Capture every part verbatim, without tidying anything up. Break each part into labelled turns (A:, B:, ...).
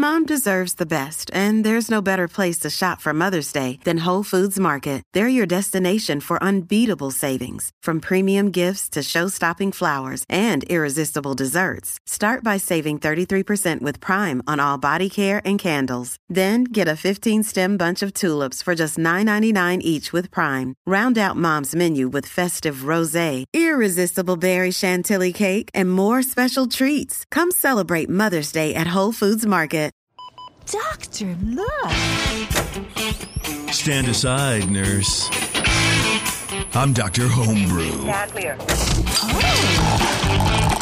A: Mom deserves the best, and there's no better place to shop for Mother's Day than Whole Foods Market. They're your destination for unbeatable savings, from premium gifts to show-stopping flowers and irresistible desserts. Start by saving thirty-three percent with Prime on all body care and candles. Then get a fifteen-stem bunch of tulips for just nine ninety-nine each with Prime. Round out Mom's menu with festive rosé, irresistible berry chantilly cake, and more special treats. Come celebrate Mother's Day at Whole Foods Market.
B: Doctor, look.
C: Stand aside, nurse. I'm Doctor Homebrew.
D: Yeah, clear.
B: Oh.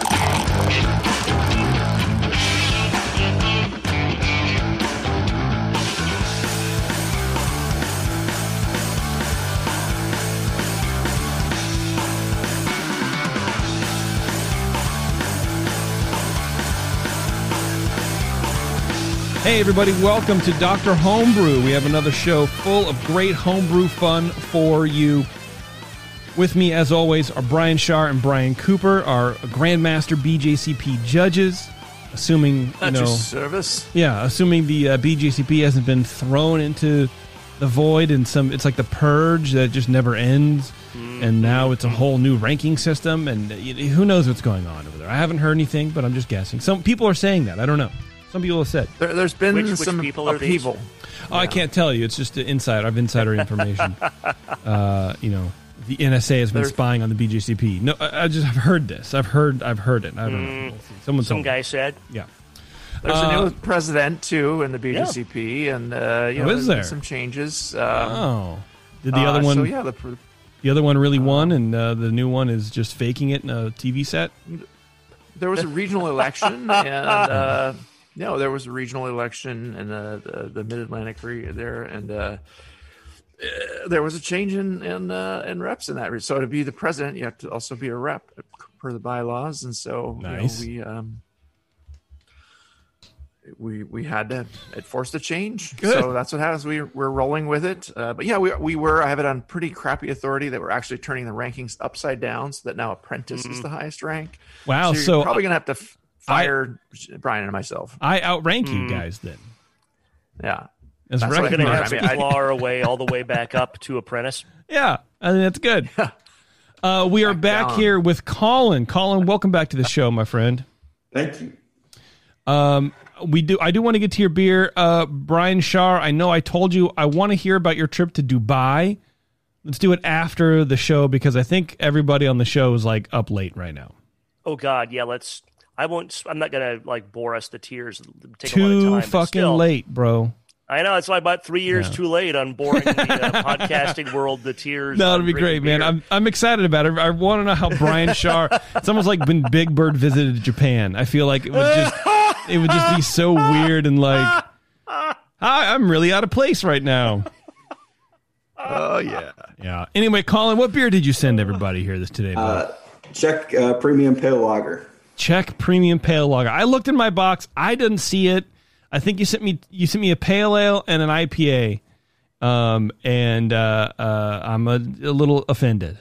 E: Hey everybody, welcome to Doctor Homebrew. We have another show full of great homebrew fun for you. With me, as always, are Brian Shaw and Brian Cooper, our Grandmaster B J C P judges. Assuming, you know,
F: service.
E: Yeah, assuming the uh, B J C P hasn't been thrown into the void and some. It's like the purge that just never ends. Mm-hmm. And now it's a whole new ranking system, and uh, who knows what's going on over there? I haven't heard anything, but I'm just guessing. Some people are saying that. I don't know. Some people have said.
F: There, there's been
G: which,
F: some
G: which people
F: upheaval.
E: Oh, yeah. I can't tell you. It's just insider. I have insider information. uh, you know, the N S A has been there's, spying on the B J C P. No, I, I just have heard this. I've heard. I've heard it. I don't mm, know. Someone.
G: Some guy said.
E: Yeah.
F: There's
E: uh,
F: a new president too in the B J C P, yeah. and uh, you
E: oh,
F: know,
E: is
F: there's
E: there?
F: been some changes. Um,
E: oh. Did the uh, other one?
F: So yeah, the,
E: the other one really uh, won, and uh, the new one is just faking it in a T V set.
F: There was a regional election, and. Uh, No, there was a regional election in uh, the, the Mid-Atlantic region there, and uh, uh, there was a change in in, uh, in reps in that region. So to be the president, you have to also be a rep per the bylaws, and so
E: nice.
F: you know, we um, we we had to it forced a change.
E: Good.
F: So that's what happens. We we're rolling with it. Uh, but yeah, we we were. I have it on pretty crappy authority that we're actually turning the rankings upside down, so that now apprentice mm-hmm. is the highest rank.
E: Wow.
F: So, you're
E: so
F: probably gonna have to. F- Fire I, Brian and myself.
E: I outrank
G: mm.
E: you guys then.
F: Yeah.
E: As
G: that's going to have to claw our way all the way back up to apprentice.
E: Yeah, I think that's good. uh, we are back, back here with Colin. Colin, welcome back to the show, my friend.
H: Thank you.
E: Um, we do. I do want to get to your beer. Uh, Brian Shaw, I know I told you I want to hear about your trip to Dubai. Let's do it after the show because I think everybody on the show is like up late right now.
G: Oh, God. Yeah, let's... I won't. I'm not gonna like bore us to tears. Take
E: too
G: a lot of time,
E: fucking
G: still,
E: late, bro.
G: I know it's like about three years yeah. too late on boring the uh, podcasting world. The tears.
E: No, it'll be great, beer. man. I'm I'm excited about it. I want to know how Brian Shaw. It's almost like when Big Bird visited Japan. I feel like it would just it would just be so weird and like Hi, I'm really out of place right now.
F: Oh yeah,
E: yeah. Anyway, Colin, what beer did you send everybody here this today?
H: Uh, Czech uh, Premium Pale Lager.
E: Czech Premium Pale Lager. I looked in my box. I didn't see it. I think you sent me you sent me a pale ale and an I P A, um, and uh, uh, I'm a, a little offended.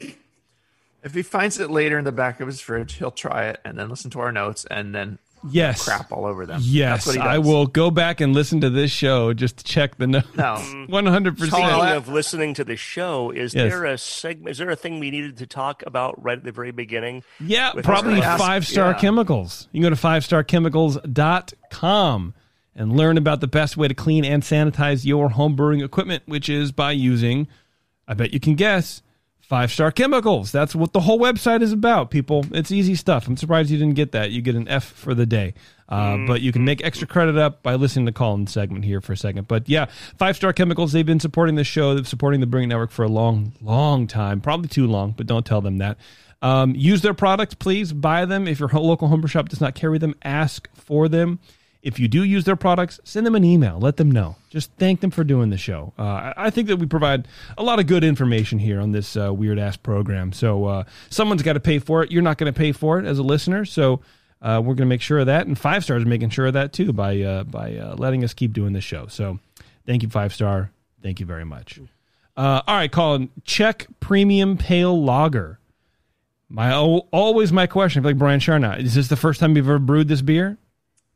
F: If he finds it later in the back of his fridge, he'll try it and then listen to our notes and then
E: yes,
F: crap all over them.
E: Yes,
F: That's what he does.
E: I will go back and listen to this show just to check the notes.
F: No,
E: one hundred percent.
G: Speaking of listening to the show, is
E: yes.
G: there a segment? Is there a thing we needed to talk about right at the very beginning?
E: Yeah, probably Five Star yeah. Chemicals. You can go to five star chemicals dot com and learn about the best way to clean and sanitize your home brewing equipment, which is by using, I bet you can guess, Five Star Chemicals. That's what the whole website is about, people. It's easy stuff. I'm surprised you didn't get that. You get an F for the day. Uh, mm-hmm. But you can make extra credit up by listening to Colin's segment here for a second. But yeah, Five Star Chemicals, they've been supporting the show. They've supporting the Brewing Network for a long, long time. Probably too long, but don't tell them that. Um, use their products, please. Buy them. If your local homebrew shop does not carry them, ask for them. If you do use their products, send them an email. Let them know. Just thank them for doing the show. Uh, I think that we provide a lot of good information here on this uh, weird-ass program. So uh, someone's got to pay for it. You're not going to pay for it as a listener. So uh, we're going to make sure of that. And Five Star is making sure of that, too, by uh, by uh, letting us keep doing this show. So thank you, Five Star. Thank you very much. Uh, all right, Colin. Czech Premium Pale Lager. My Always my question, like Brian Sharna, is this the first time you've ever brewed this beer?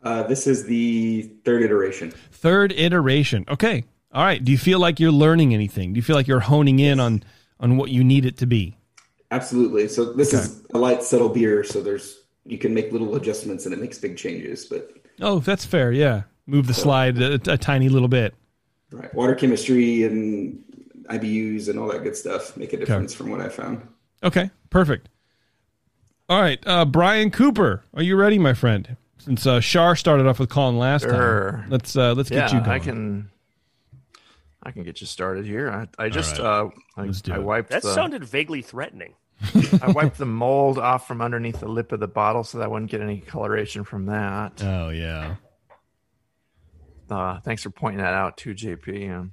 H: Uh, this is the third iteration.
E: Third iteration. Okay. All right. Do you feel like you're learning anything? Do you feel like you're honing in on, on what you need it to be?
H: Absolutely. So this
E: Okay.
H: is a light, subtle beer. So there's you can make little adjustments and it makes big changes. But
E: Oh, that's fair. Yeah. Move the slide a, a tiny little bit.
H: right, water chemistry and I B Us and all that good stuff make a difference from what I found.
E: Okay. Perfect. All right. Uh, Brian Cooper, are you ready, my friend? Since uh, Shar started off with calling last
F: Sure.
E: time, let's uh, let's
F: Yeah,
E: get you going.
F: I can. I can get you started here. I, I just
E: right.
F: uh, I,
E: Let's do
F: I
E: it.
F: wiped
G: That
F: the
G: sounded vaguely threatening.
F: I wiped the mold off from underneath the lip of the bottle so that I wouldn't get any coloration from that.
E: Oh yeah.
F: Uh, thanks for pointing that out too, J P. Um,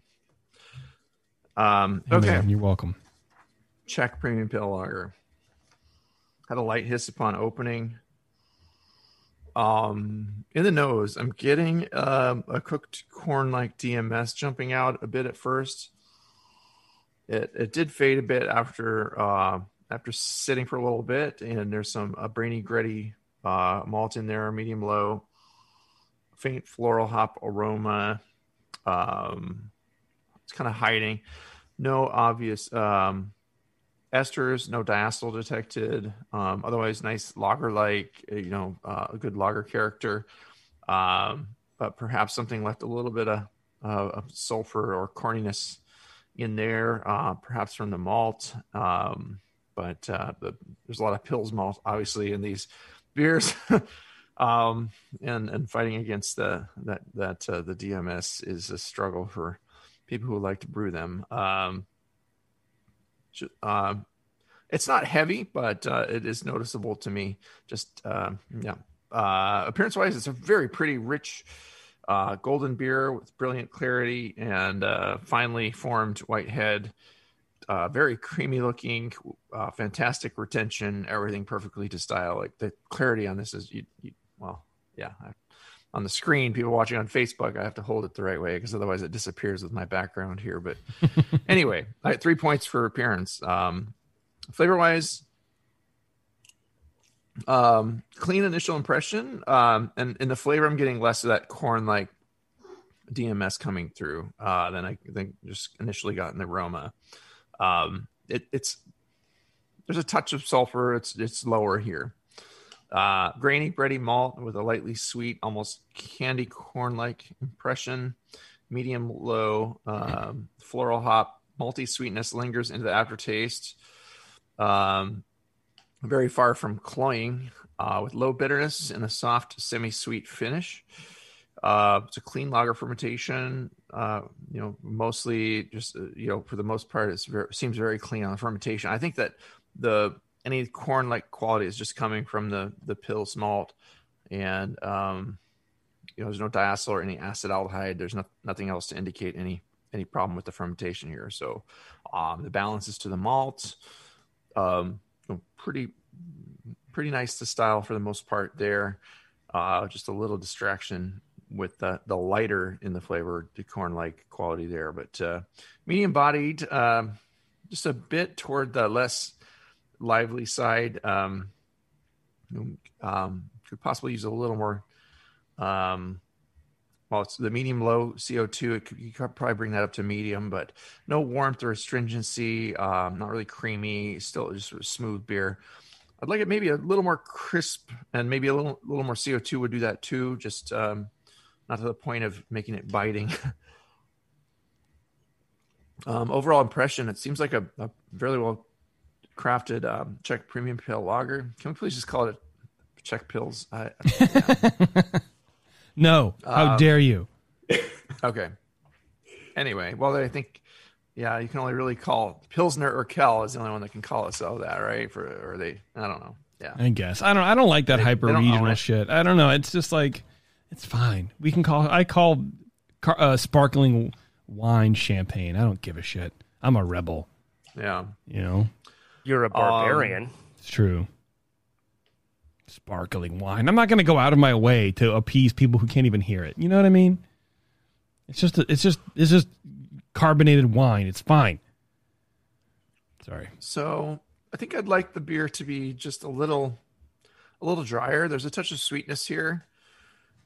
F: um,
E: Hey,
F: okay,
E: man, you're welcome.
F: Czech Premium Pale Lager. Had a light hiss upon opening. Um, in the nose, I'm getting um, a cooked corn-like D M S jumping out a bit at first. It it did fade a bit after uh, after sitting for a little bit, and there's some a brainy gritty uh, malt in there, medium low, faint floral hop aroma. Um, it's kind of hiding. No obvious um, esters, no diacetyl detected. Um, otherwise, nice lager-like, you know, uh, a good lager character. Um, but perhaps something left a little bit of, uh, of sulfur or corniness in there, uh, perhaps from the malt. Um, but uh, the, there's a lot of Pils malt, obviously, in these beers. um, and and fighting against the that that uh, the D M S is a struggle for people who like to brew them. Um, uh, it's not heavy, but uh, it is noticeable to me. Just uh, yeah, uh, appearance-wise, it's a very pretty, rich, uh, golden beer with brilliant clarity and uh, finely formed white head. Uh, very creamy looking, uh, fantastic retention, everything perfectly to style. Like the clarity on this is, you, you, well, yeah. I, on the screen, people watching on Facebook, I have to hold it the right way because otherwise it disappears with my background here. But anyway, I had three points for appearance. Um, flavor wise, um, clean initial impression. Um, and in the flavor, I'm getting less of that corn like D M S coming through uh, than I think just initially got in the aroma. Um, it, it's there's a touch of sulfur. It's it's lower here. Uh, grainy, bready malt with a lightly sweet, almost candy corn-like impression. Medium low, um, floral hop, malty sweetness lingers into the aftertaste. Um, very far from cloying, uh, with low bitterness and a soft, semi-sweet finish. Uh, it's a clean lager fermentation. Uh, you know, mostly just uh, you know, for the most part, it's very, seems very clean on the fermentation. I think that the any corn-like quality is just coming from the the Pils malt, and um, you know, there's no diacetyl or any acetaldehyde. There's no, nothing else to indicate any any problem with the fermentation here. So um, the balance is to the malt. Um, pretty pretty nice to style for the most part there. Uh, just a little distraction with the, the lighter in the flavor, the corn-like quality there, but uh, medium-bodied, uh, just a bit toward the less lively side. Um, um, could possibly use a little more. Um, well, it's the medium-low C O two. It could, you could probably bring that up to medium, but no warmth or astringency. Um, not really creamy. Still just a smooth beer. I'd like it maybe a little more crisp, and maybe a little little more C O two would do that too. Just um, not to the point of making it biting. um, overall impression, it seems like a, a very well crafted um, Czech Premium Pale Lager. Can we please just call it Czech Pils? I, yeah.
E: No, how um, dare you?
F: Okay. Anyway, well, I think, yeah, you can only really call Pilsner or Kel is the only one that can call itself that, right? For or they, I don't know. Yeah,
E: I guess I don't. I don't like that hyper regional shit. I don't know. It's just like, it's fine. We can call. I call uh, sparkling wine champagne. I don't give a shit. I'm a rebel.
F: Yeah,
E: you know,
G: you're a barbarian.
F: Um,
E: it's true. Sparkling wine. I'm not going to go out of my way to appease people who can't even hear it. You know what I mean? It's just, it's just, it's just carbonated wine. It's fine. Sorry.
F: So I think I'd like the beer to be just a little, a little drier. There's a touch of sweetness here.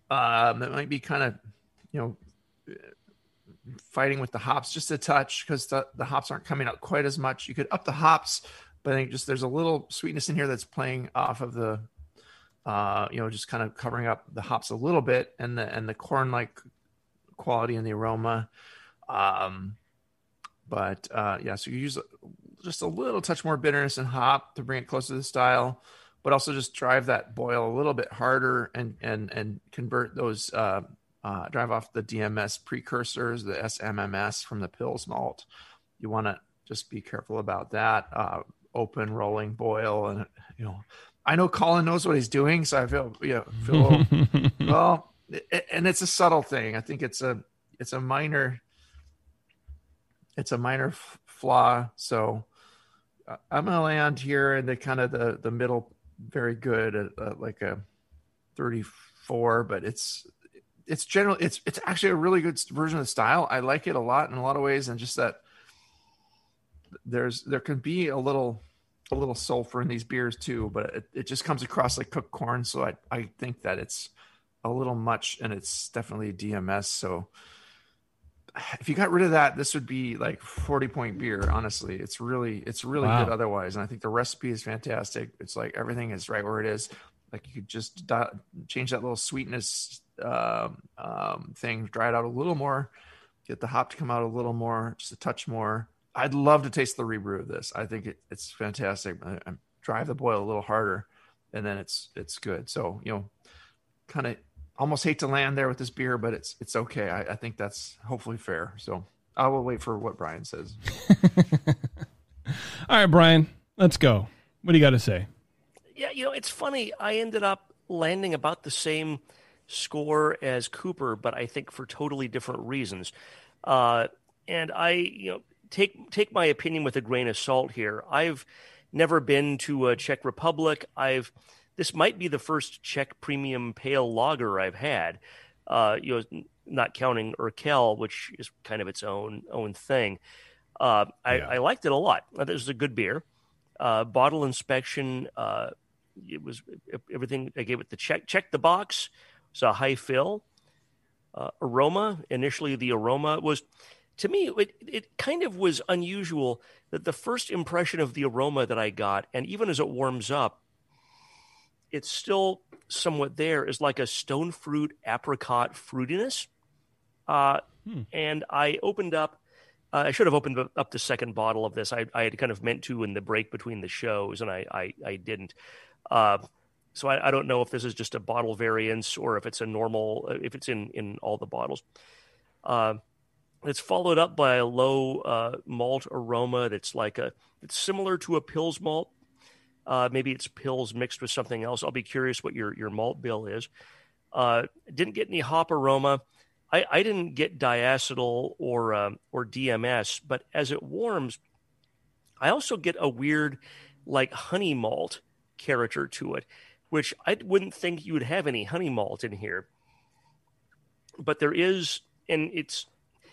F: Um, it might be kind of, you know, fighting with the hops just a touch because the, the hops aren't coming out quite as much. You could up the hops, but I think just there's a little sweetness in here that's playing off of the, uh, you know, just kind of covering up the hops a little bit and the and the corn-like quality and the aroma. Um, but uh, yeah, so you use just a little touch more bitterness and hop to bring it closer to the style, but also just drive that boil a little bit harder and and and convert those. Uh, Uh, drive off the D M S precursors, the S M M S from the Pils malt. You want to just be careful about that. Uh, open, rolling, boil, and you know, I know Colin knows what he's doing, so I feel yeah, feel well. It, and it's a subtle thing. I think it's a it's a minor it's a minor f- flaw. So uh, I'm gonna land here in the kind of the the middle, very good at uh, like a thirty-four, but it's. It's general. It's it's actually a really good version of the style. I like it a lot in a lot of ways, and just that there's there can be a little a little sulfur in these beers too, but it, it just comes across like cooked corn. So I I think that it's a little much, and it's definitely D M S. So if you got rid of that, this would be like forty point beer. Honestly, it's really it's really
E: Wow.
F: good otherwise, and I think the recipe is fantastic. It's like everything is right where it is. Like you could just di- change that little sweetness um, um, thing, dry it out a little more, get the hop to come out a little more, just a touch more. I'd love to taste the rebrew of this. I think it, it's fantastic. I, I drive the boil a little harder, and then it's it's good. So you know, kind of almost hate to land there with this beer, but it's it's okay. I, I think that's hopefully fair. So I will wait for what Brian says.
E: All right, Brian, let's go. What do you got to say?
G: Yeah, you know, it's funny. I ended up landing about the same score as Cooper, but I think for totally different reasons. Uh, and I, you know, take take my opinion with a grain of salt here. I've never been to a Czech Republic. I've this might be the first Czech premium pale lager I've had. Uh, you know, not counting Urquell, which is kind of its own own thing. Uh, I,
E: Yeah.
G: I liked it a lot. This is a good beer. Uh, bottle inspection. Uh, It was everything. I gave it the check, check the box. It's a high fill. Uh, aroma. Initially, the aroma was, to me, it, it kind of was unusual that the first impression of the aroma that I got, and even as it warms up, it's still somewhat there, is like a stone fruit apricot fruitiness. Uh, hmm. And I opened up, uh, I should have opened up the second bottle of this. I, I had kind of meant to in the break between the shows, and I, I, I didn't. Uh, so I, I don't know if this is just a bottle variance or if it's a normal, if it's in, in all the bottles. Uh, it's followed up by a low uh, malt aroma that's like a, it's similar to a Pils malt. Uh, maybe it's Pils mixed with something else. I'll be curious what your, your malt bill is. Uh, didn't get any hop aroma. I, I didn't get diacetyl or um, or D M S, but as it warms, I also get a weird like honey malt character to it, which I wouldn't think you would have any honey malt in here. But there is, and it's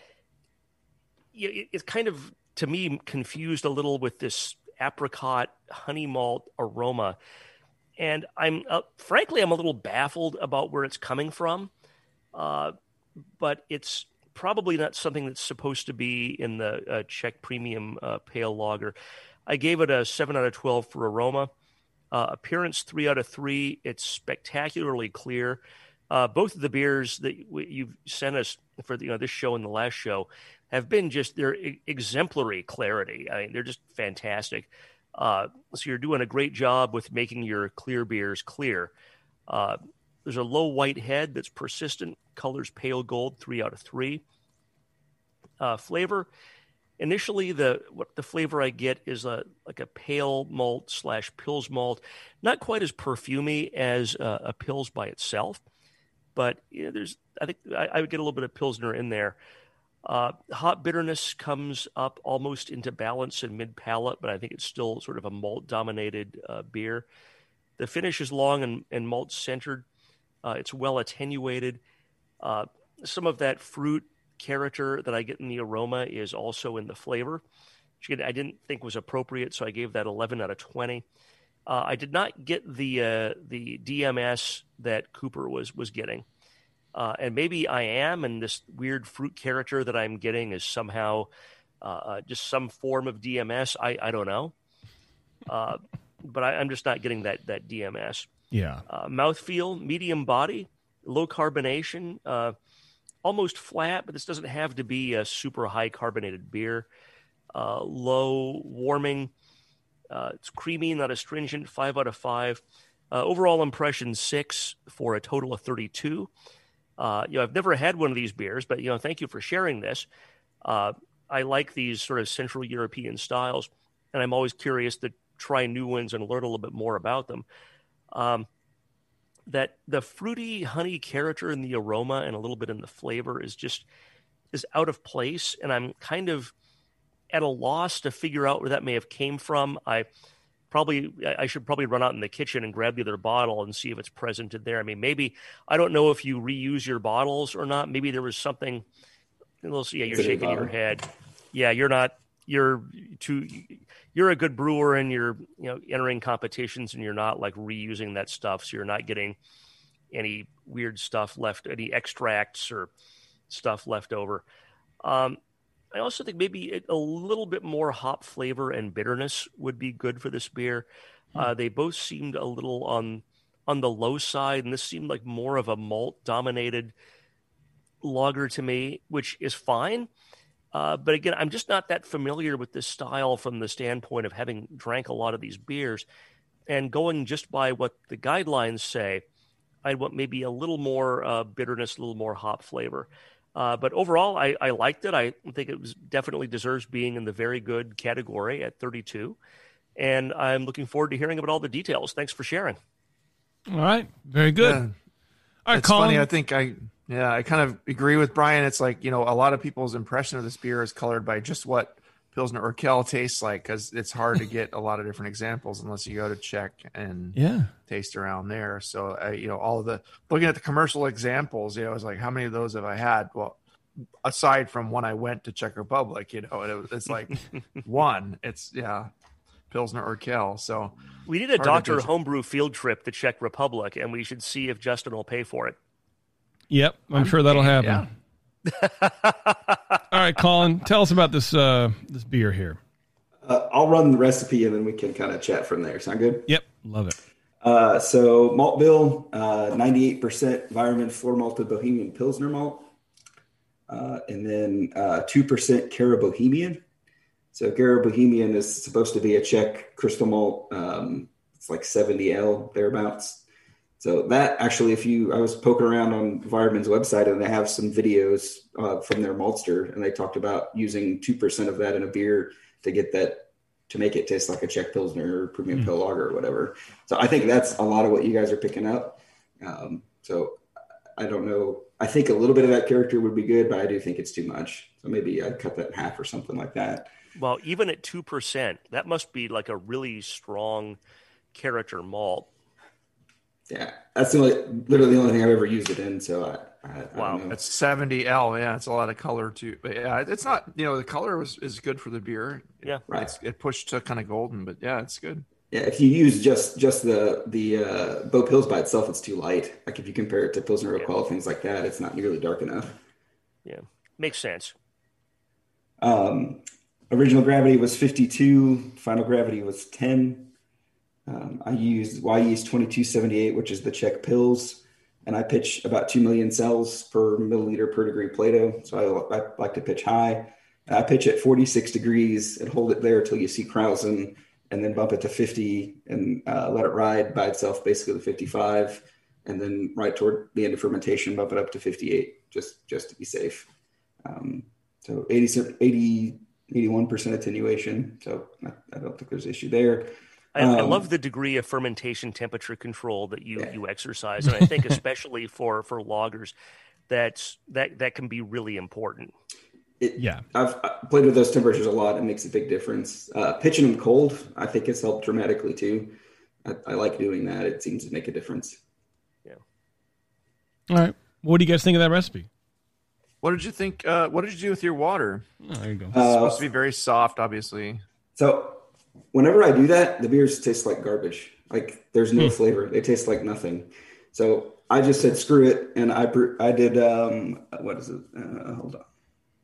G: it, it's kind of, to me, confused a little with this apricot honey malt aroma. And I'm, uh, frankly, I'm a little baffled about where it's coming from. Uh, but it's probably not something that's supposed to be in the uh, Czech Premium uh, Pale Lager. I gave it a seven out of twelve for aroma. Uh, appearance, three out of three. It's spectacularly clear. Uh, both of the beers that w- you've sent us for the, you know, this show and the last show have been just, they're e- exemplary clarity. I mean, they're just fantastic. Uh, so you're doing a great job with making your clear beers clear. Uh, there's a low white head that's persistent. Colors pale gold, three out of three. Uh, flavor. Initially, the what the flavor I get is a like a pale malt slash Pils malt, not quite as perfumey as uh, a Pils by itself, but you know, there's I think I, I would get a little bit of Pilsner in there. Uh, hop bitterness comes up almost into balance in mid palate, but I think it's still sort of a malt dominated uh, beer. The finish is long and, and malt centered. Uh, it's well attenuated. Uh, some of that fruit character that I get in the aroma is also in the flavor, which I didn't think was appropriate, so I gave that eleven out of twenty. Uh, I did not get the uh, the D M S that Cooper was was getting. Uh, and maybe I am, and this weird fruit character that I'm getting is somehow uh, uh, just some form of D M S. I, I don't know. Uh, but I, I'm just not getting that that D M S.
E: Yeah.
G: Uh, mouthfeel, medium body, low carbonation, uh, almost flat, but this doesn't have to be a super high carbonated beer. Uh, low warming. Uh, it's creamy, not astringent, five out of five. Uh, overall impression, six for a total of thirty-two. Uh, you know, I've never had one of these beers, but, you know, thank you for sharing this. Uh, I like these sort of Central European styles, and I'm always curious to try new ones and learn a little bit more about them. Um, that the fruity honey character in the aroma and a little bit in the flavor is just is out of place, and I'm kind of at a loss to figure out where that may have came from. I probably I should probably run out in the kitchen and grab the other bottle and see if it's present in there. I mean, maybe I don't know if you reuse your bottles or not. Maybe there was something. We'll see. Yeah, you're shaking your head. Yeah, you're not. You're too. You're a good brewer, and you're you know entering competitions, and you're not like reusing that stuff. So you're not getting any weird stuff left, any extracts or stuff left over. Um, I also think maybe a little bit more hop flavor and bitterness would be good for this beer. Uh, they both seemed a little on on the low side, and this seemed like more of a malt-dominated lager to me, which is fine. Uh, but again, I'm just not that familiar with this style from the standpoint of having drank a lot of these beers. And going just by what the guidelines say, I'd want maybe a little more uh, bitterness, a little more hop flavor. Uh, but overall, I, I liked it. I think it was definitely deserves being in the very good category at thirty-two. And I'm looking forward to hearing about all the details. Thanks for sharing.
E: All right. Very good.
F: Yeah.
E: All right,
F: it's
E: Colin.
F: funny. I think I, yeah, I kind of agree with Brian. It's like, you know, a lot of people's impression of this beer is colored by just what Pilsner Urquell tastes like, because it's hard to get a lot of different examples unless you go to Czech and
E: yeah.
F: taste around there. So, uh, you know, all of the looking at the commercial examples, you know, I was like, how many of those have I had? Well, aside from when I went to Czech Republic, you know, and it, it's like one. It's yeah, Pilsner Urquell. So
G: we need a Doctor Homebrew field trip to Czech Republic, and we should see if Justin will pay for it.
E: Yep, I'm, I'm sure that'll happen.
F: Yeah.
E: All right, Colin, tell us about this uh, this beer here.
H: Uh, I'll run the recipe and then we can kind of chat from there. Sound good?
E: Yep, love it.
H: Uh, so malt bill, uh, ninety-eight percent Weyermann floor malted Bohemian Pilsner malt, uh, and then uh, two percent Cara Bohemian. So Cara Bohemian is supposed to be a Czech crystal malt. Um, it's like seventy L thereabouts. So that actually, if you, I was poking around on Weyermann's website and they have some videos uh, from their maltster, and they talked about using two percent of that in a beer to get that, to make it taste like a Czech Pilsner or premium mm. pale lager or whatever. So I think that's a lot of what you guys are picking up. Um, so I don't know. I think a little bit of that character would be good, but I do think it's too much. So maybe I'd cut that in half or something like that.
G: Well, even at two percent, that must be like a really strong character malt.
H: Yeah, that's the only, literally the only thing I've ever used it in. So I, I, I
G: wow,
H: don't know.
F: That's seventy L. Yeah, it's a lot of color too. But yeah, it's not. You know, the color was is good for the beer.
G: Yeah,
H: right.
F: It's, it pushed to kind of golden, but yeah, it's good.
H: Yeah, if you use just just the the uh, Bo Pils by itself, it's too light. Like if you compare it to Pilsner Urquell, yeah. things like that, it's not nearly dark enough.
G: Yeah, makes sense.
H: Um, original gravity was fifty-two. Final gravity was ten. Um, I used Wyeast twenty-two seventy-eight, which is the Czech Pils, and I pitch about two million cells per milliliter per degree Plato. So I, I like to pitch high. I pitch at forty-six degrees and hold it there until you see Krausen, and then bump it to fifty and uh, let it ride by itself, basically to fifty-five, and then right toward the end of fermentation, bump it up to fifty-eight, just just to be safe. Um, so eighty, eighty, eighty-one percent attenuation. So I, I don't think there's an issue there.
G: I, um, I love the degree of fermentation temperature control that you, yeah. you exercise. And I think especially for, for lagers, that's, that, that can be really important.
H: It,
E: yeah.
H: I've, I've played with those temperatures a lot. It makes a big difference. Uh, pitching them cold, I think it's helped dramatically too. I, I like doing that. It seems to make a difference.
G: Yeah.
E: All right. What do you guys think of that recipe?
F: What did you think? Uh, what did you do with your water?
E: Oh, there you go.
F: It's uh, supposed to be very soft, obviously.
H: So whenever I do that, the beers taste like garbage. Like there's no
E: hmm.
H: flavor. They taste like nothing. So I just said screw it, and I I did um what is it? Uh, hold on.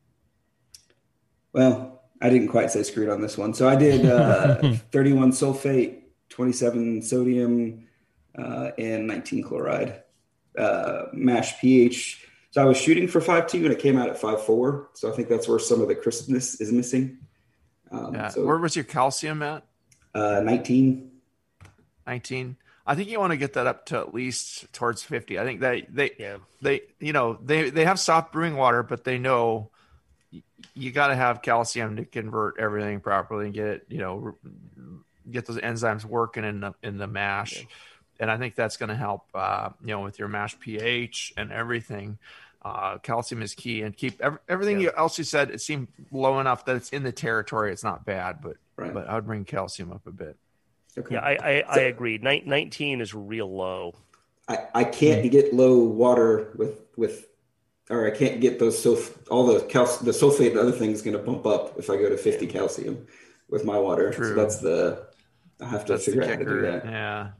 H: Well, I didn't quite say screw it on this one. So I did uh, thirty-one sulfate, twenty-seven sodium, uh, and nineteen chloride. Uh, mash pH. So I was shooting for five two, and it came out at five four. So I think that's where some of the crispness is missing. Um,
F: yeah.
H: So
F: where was your calcium at?
H: Uh, nineteen.
F: nineteen. I think you want to get that up to at least towards fifty. I think that they,
G: Yeah.
F: they, you know, they, they have soft brewing water, but they know you, you got to have calcium to convert everything properly and get it, you know, get those enzymes working in the, in the mash. Yeah. And I think that's going to help, uh, you know, with your mash pH and everything. Uh, calcium is key, and keep every, everything yeah. else you said. It seemed low enough that it's in the territory. It's not bad, but, right. but I would bring calcium up a bit.
G: Okay. Yeah, I I, so, I agree. Nin- nineteen is real low.
H: I, I can't mm-hmm. get low water with with, or I can't get those sulf- all the cal- the sulfate and other things going to bump up if I go to fifty yeah. calcium with my water. True. So that's the I have to that's figure out how to do that.
F: Yeah.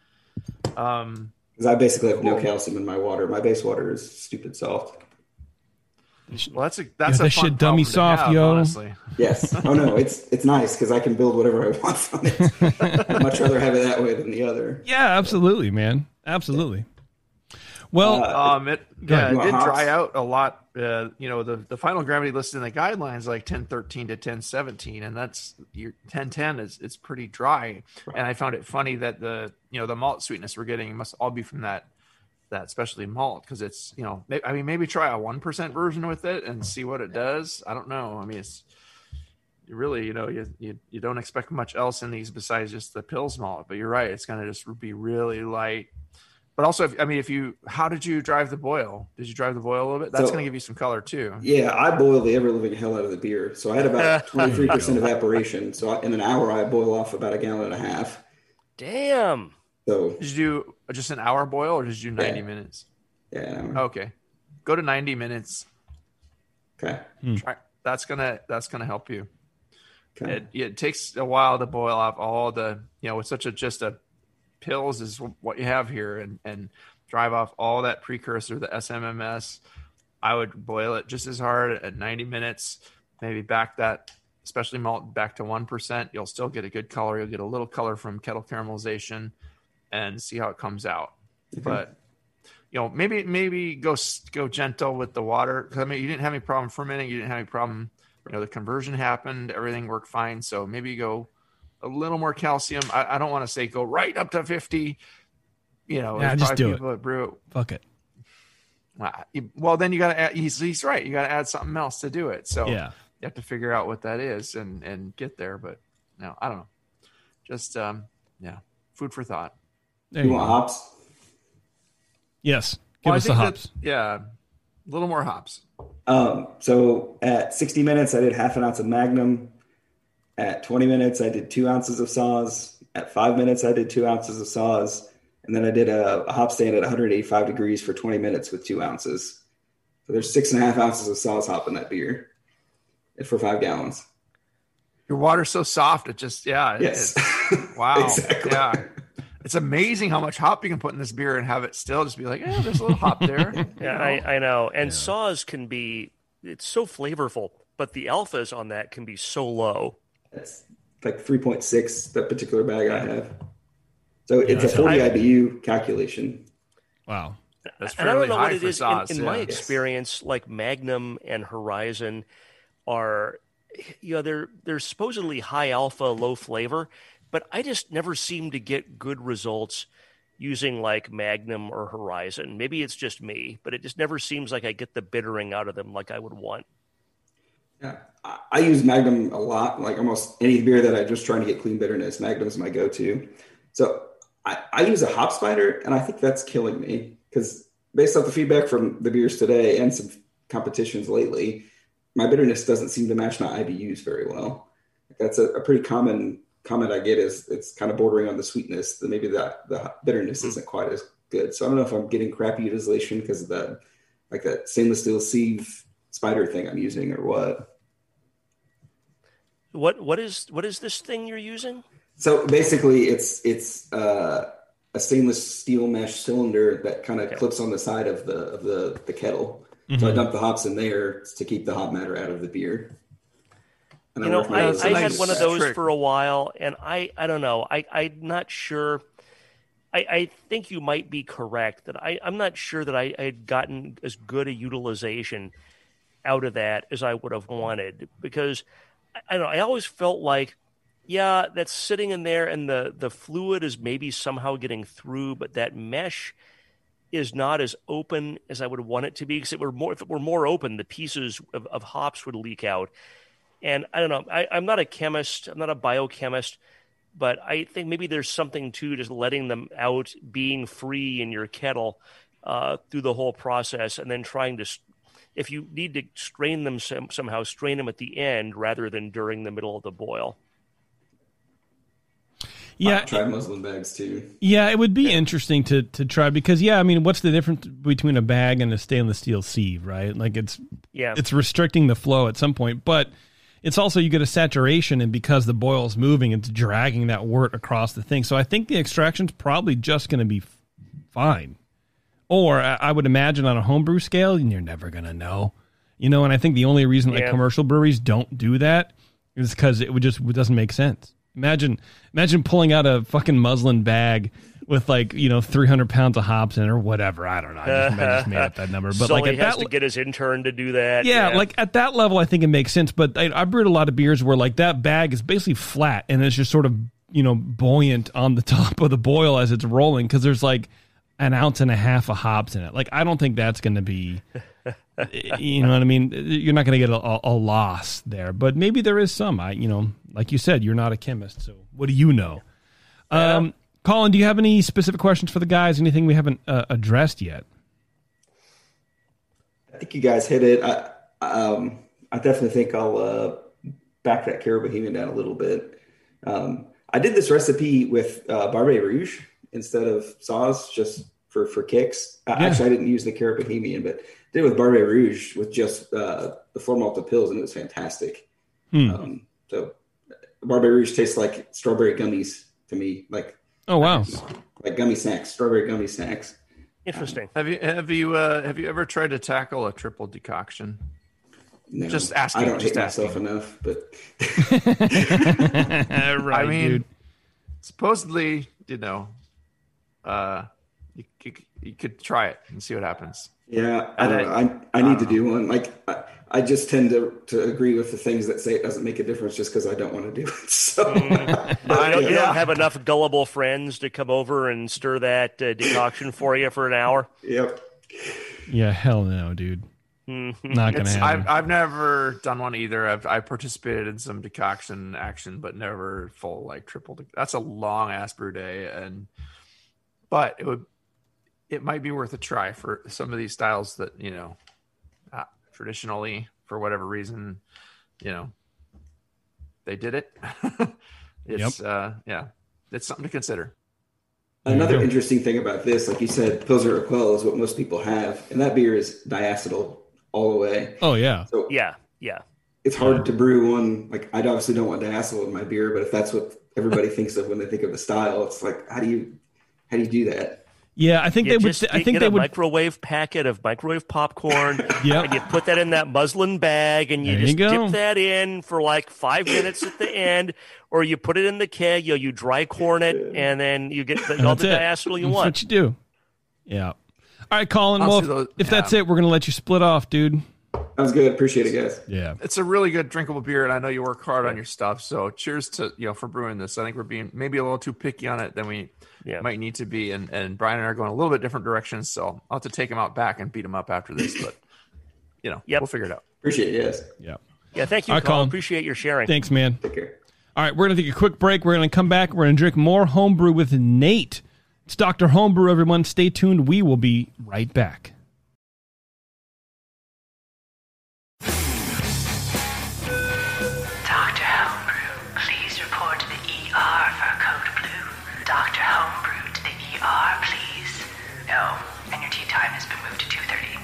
F: Um,
H: because I basically have no calcium in my water. My base water is stupid soft.
F: Well, that's a that's
E: yeah,
F: a
E: that
F: fun
E: shit dummy soft,
F: have,
E: yo.
F: Honestly.
H: Yes. Oh no, it's it's nice because I can build whatever I want from it. I'd much rather have it that way than the other.
E: Yeah, absolutely, man. Absolutely. Well,
F: uh, um, it yeah, it did dry out a lot. Uh, you know, the, the final gravity listed in the guidelines like ten thirteen to ten seventeen, and that's your ten ten is it's pretty dry. Right. And I found it funny that the you know the malt sweetness we're getting must all be from that. that specialty malt, because it's, you know, I mean, maybe try a one percent version with it and see what it does. I don't know. I mean, it's really, you know, you, you, you don't expect much else in these besides just the Pils malt, but you're right. It's going to just be really light. But also, if, I mean, if you, how did you drive the boil? Did you drive the boil a little bit? That's so, going to give you some color too.
H: Yeah. I boil the ever living hell out of the beer. So I had about twenty-three percent evaporation. So in an hour, I boil off about a gallon and a half.
G: Damn.
H: So
F: did you do just an hour boil, or did you do ninety
H: yeah.
F: minutes?
H: Yeah.
F: Okay. Go to ninety minutes.
H: Okay.
F: Hmm. Try, that's gonna that's gonna help you.
H: Okay.
F: It, it takes a while to boil off all the, you know, it's such a just a Pils is what you have here, and and drive off all that precursor, the S M M S. I would boil it just as hard at ninety minutes. Maybe back that, especially malt, back to one percent. You'll still get a good color. You'll get a little color from kettle caramelization. And see how it comes out. Mm-hmm. But, you know, maybe maybe go go gentle with the water. Because, I mean, you didn't have any problem fermenting. You didn't have any problem. You know, the conversion happened. Everything worked fine. So maybe go a little more calcium. I, I don't want to say go right up to fifty. You know,
E: yeah, just do
F: people
E: it.
F: That brew it.
E: Fuck it.
F: Well, then you got to add, he's, he's right. You got to add something else to do it. So
E: yeah.
F: you have to figure out what that is and, and get there. But, no, I don't know. Just, um, yeah, food for thought.
H: There you, you want go. Hops?
E: Yes. Give
F: well,
E: us the hops.
F: That, yeah. A little more hops.
H: Um, so at sixty minutes, I did half an ounce of Magnum. At twenty minutes, I did two ounces of Saaz. At five minutes, I did two ounces of Saaz. And then I did a, a hop stand at one eighty-five degrees for twenty minutes with two ounces. So there's six and a half ounces of Saaz hop in that beer for five gallons.
F: Your water's so soft. It just, yeah.
H: Yes.
F: It, wow.
H: Exactly.
F: Yeah. It's amazing how much hop you can put in this beer and have it still just be like, yeah, there's a little hop there.
G: Yeah, I, I know. And yeah. Saaz can be, it's so flavorful, but the alphas on that can be so low.
H: It's like three point six, that particular bag I have. So yeah, it's a forty I B U calculation.
E: Wow.
F: That's
G: and I don't know what it is.
F: Saaz,
G: in in
F: yeah.
G: my experience, like Magnum and Horizon are, you know, they're, they're supposedly high alpha, low flavor. But I just never seem to get good results using like Magnum or Horizon. Maybe it's just me, but it just never seems like I get the bittering out of them like I would want.
H: Yeah, I use Magnum a lot. Like almost any beer that I'm just trying to get clean bitterness, Magnum is my go-to. So I, I use a hop spider, and I think that's killing me because based off the feedback from the beers today and some competitions lately, my bitterness doesn't seem to match my I B Us very well. That's a, a pretty common comment I get is it's kind of bordering on the sweetness. That maybe that the bitterness isn't quite as good. So I don't know if I'm getting crappy utilization because of that, like that stainless steel sieve spider thing I'm using or what.
G: What what is what is this thing you're using?
H: So basically, it's it's uh, a stainless steel mesh cylinder that kind of
G: Okay.
H: clips on the side of the of the, the kettle.
E: Mm-hmm.
H: So I dump the hops in there to keep the hop matter out of the beer. And
G: You
H: I
G: know,
H: work my
G: I,
H: way
F: That's a
G: I
H: through
G: had
F: nice
G: one of
H: that.
G: those
F: trick.
G: for a while, and I, I don't know. I, I'm not sure. I, I think you might be correct that I, I'm not sure that I, I had gotten as good a utilization out of that as I would have wanted, because I, I don't know. I always felt like, yeah, that's sitting in there, and the, the fluid is maybe somehow getting through, but that mesh is not as open as I would want it to be. Because it were more, if it were more open, the pieces of, of hops would leak out. And I don't know. I, I'm not a chemist. I'm not a biochemist, but I think maybe there's something to just letting them out, being free in your kettle uh, through the whole process, and then trying to, if you need to strain them some, somehow, strain them at the end rather than during the middle of the boil.
E: Yeah,
H: Try muslin bags too.
E: yeah, it would be interesting to to try because yeah, I mean, what's the difference between a bag and a stainless steel sieve, right? Like it's
G: Yeah.
E: it's restricting the flow at some point, but it's also you get a saturation, and because the boil is moving, it's dragging that wort across the thing. So I think the extraction's probably just going to be f- fine. Or I I would imagine on a homebrew scale, and you're never going to know, you know. And I think the only reason like
G: Yeah.
E: commercial breweries don't do that is because it would just it doesn't make sense. Imagine, imagine pulling out a fucking muslin bag with like you know three hundred pounds of hops in it or whatever. I don't know. I just, I just made up that number. But
G: Sully
E: like at
G: has
E: that,
G: to get his intern to do that.
E: yeah, like at that level, I think it makes sense. But I, I brewed a lot of beers where like that bag is basically flat and it's just sort of you know buoyant on the top of the boil as it's rolling because there's like an ounce and a half of hops in it. Like I don't think that's going to be, you know what I mean? You're not going to get a, a loss there, but maybe there is some. I, you know, like you said, you're not a chemist, so what do you know? Um, Colin, do you have any specific questions for the guys? Anything we haven't uh, addressed yet?
H: I think you guys hit it. I um, I definitely think I'll uh, back that Cara Bohemian down a little bit. Um, I did this recipe with uh, Barbe Rouge instead of Saaz just for, for kicks. Uh,
E: Yeah.
H: Actually, I didn't use the Cara Bohemian, but did it with Barbe Rouge with just uh, the floor malted pills, and it was fantastic.
E: Hmm.
H: Um, so Barbe Rouge tastes like strawberry gummies to me, like
E: Oh, wow.
H: like gummy snacks, strawberry gummy snacks.
G: Interesting.
F: Have you have you uh, have you ever tried to tackle a triple decoction?
H: No,
F: Just asking,
H: I don't
F: just
H: hate myself
F: asking.
H: enough, but
E: right,
F: I mean,
E: dude.
F: supposedly, you know, uh, you, you, you could try it and see what happens.
H: yeah, I don't know. I, I need to do one. Like I, I just tend to, to agree with the things that say it doesn't make a difference just because I don't want to do it. So
G: You don't, you
F: Yeah.
G: don't have enough gullible friends to come over and stir that uh, decoction for you for an hour.
H: yep.
E: Yeah, hell no, dude. Not gonna
F: It's,
E: happen.
F: I've I've never done one either. I've I participated in some decoction action, but never full like triple. De- That's a long ass brew day, and but it would it might be worth a try for some of these styles that you know uh, traditionally for whatever reason, you know, they did it. it's uh yeah, it's something to consider.
H: Another
E: you go.
H: interesting thing about this, like you said, Pilsner Urquell is what most people have, and that beer is diacetyl all the way.
E: Oh, yeah.
H: So
G: Yeah, yeah.
H: it's hard to brew one. Like I obviously don't want diacetyl in my beer, but if that's what everybody thinks of when they think of the style, it's like how do you how do you do that?
E: Yeah, I think
G: You
E: they would.
G: just
E: I
G: you
E: think
G: get
E: they
G: a
E: would.
G: microwave packet of microwave popcorn,
E: Yep.
G: and you put that in that muslin bag, and you
E: There you
G: just
E: go.
G: dip that in for like five minutes at the end, or you put it in the keg, you, you dry corn it, and then you get the,
E: And
G: all
E: that's
G: the
E: it.
G: diacetyl you
E: That's
G: want.
E: what you do. Yeah. All right, Colin. Well,
F: Honestly,
E: if,
F: those-
E: if that's
F: yeah.
E: it, we're gonna let you split off, dude.
H: That was good. Appreciate it, guys.
E: Yeah.
F: It's a really good drinkable beer, and I know you work hard on your stuff. So cheers to you know for brewing this. I think we're being maybe a little too picky on it than we
G: Yeah.
F: might need to be, and and Brian and I are going a little bit different directions. So I'll have to take him out back and beat him up after this, but you know
G: Yep.
F: we'll figure it out.
H: Appreciate it, yes.
E: Yeah.
G: Yeah, thank you,
E: All right,
G: Colin.
E: Colin.
G: Appreciate your sharing.
E: Thanks, man.
H: Take care.
E: All right, we're going to take a quick break. We're going to come back. We're going to drink more homebrew with Nate. It's Doctor Homebrew, everyone. Stay tuned. We will be right back.
B: Doctor Homebrew, please report to the E R for code blue. Doctor Homebrew to the E R, please. No, and your tea time has been moved to two thirty.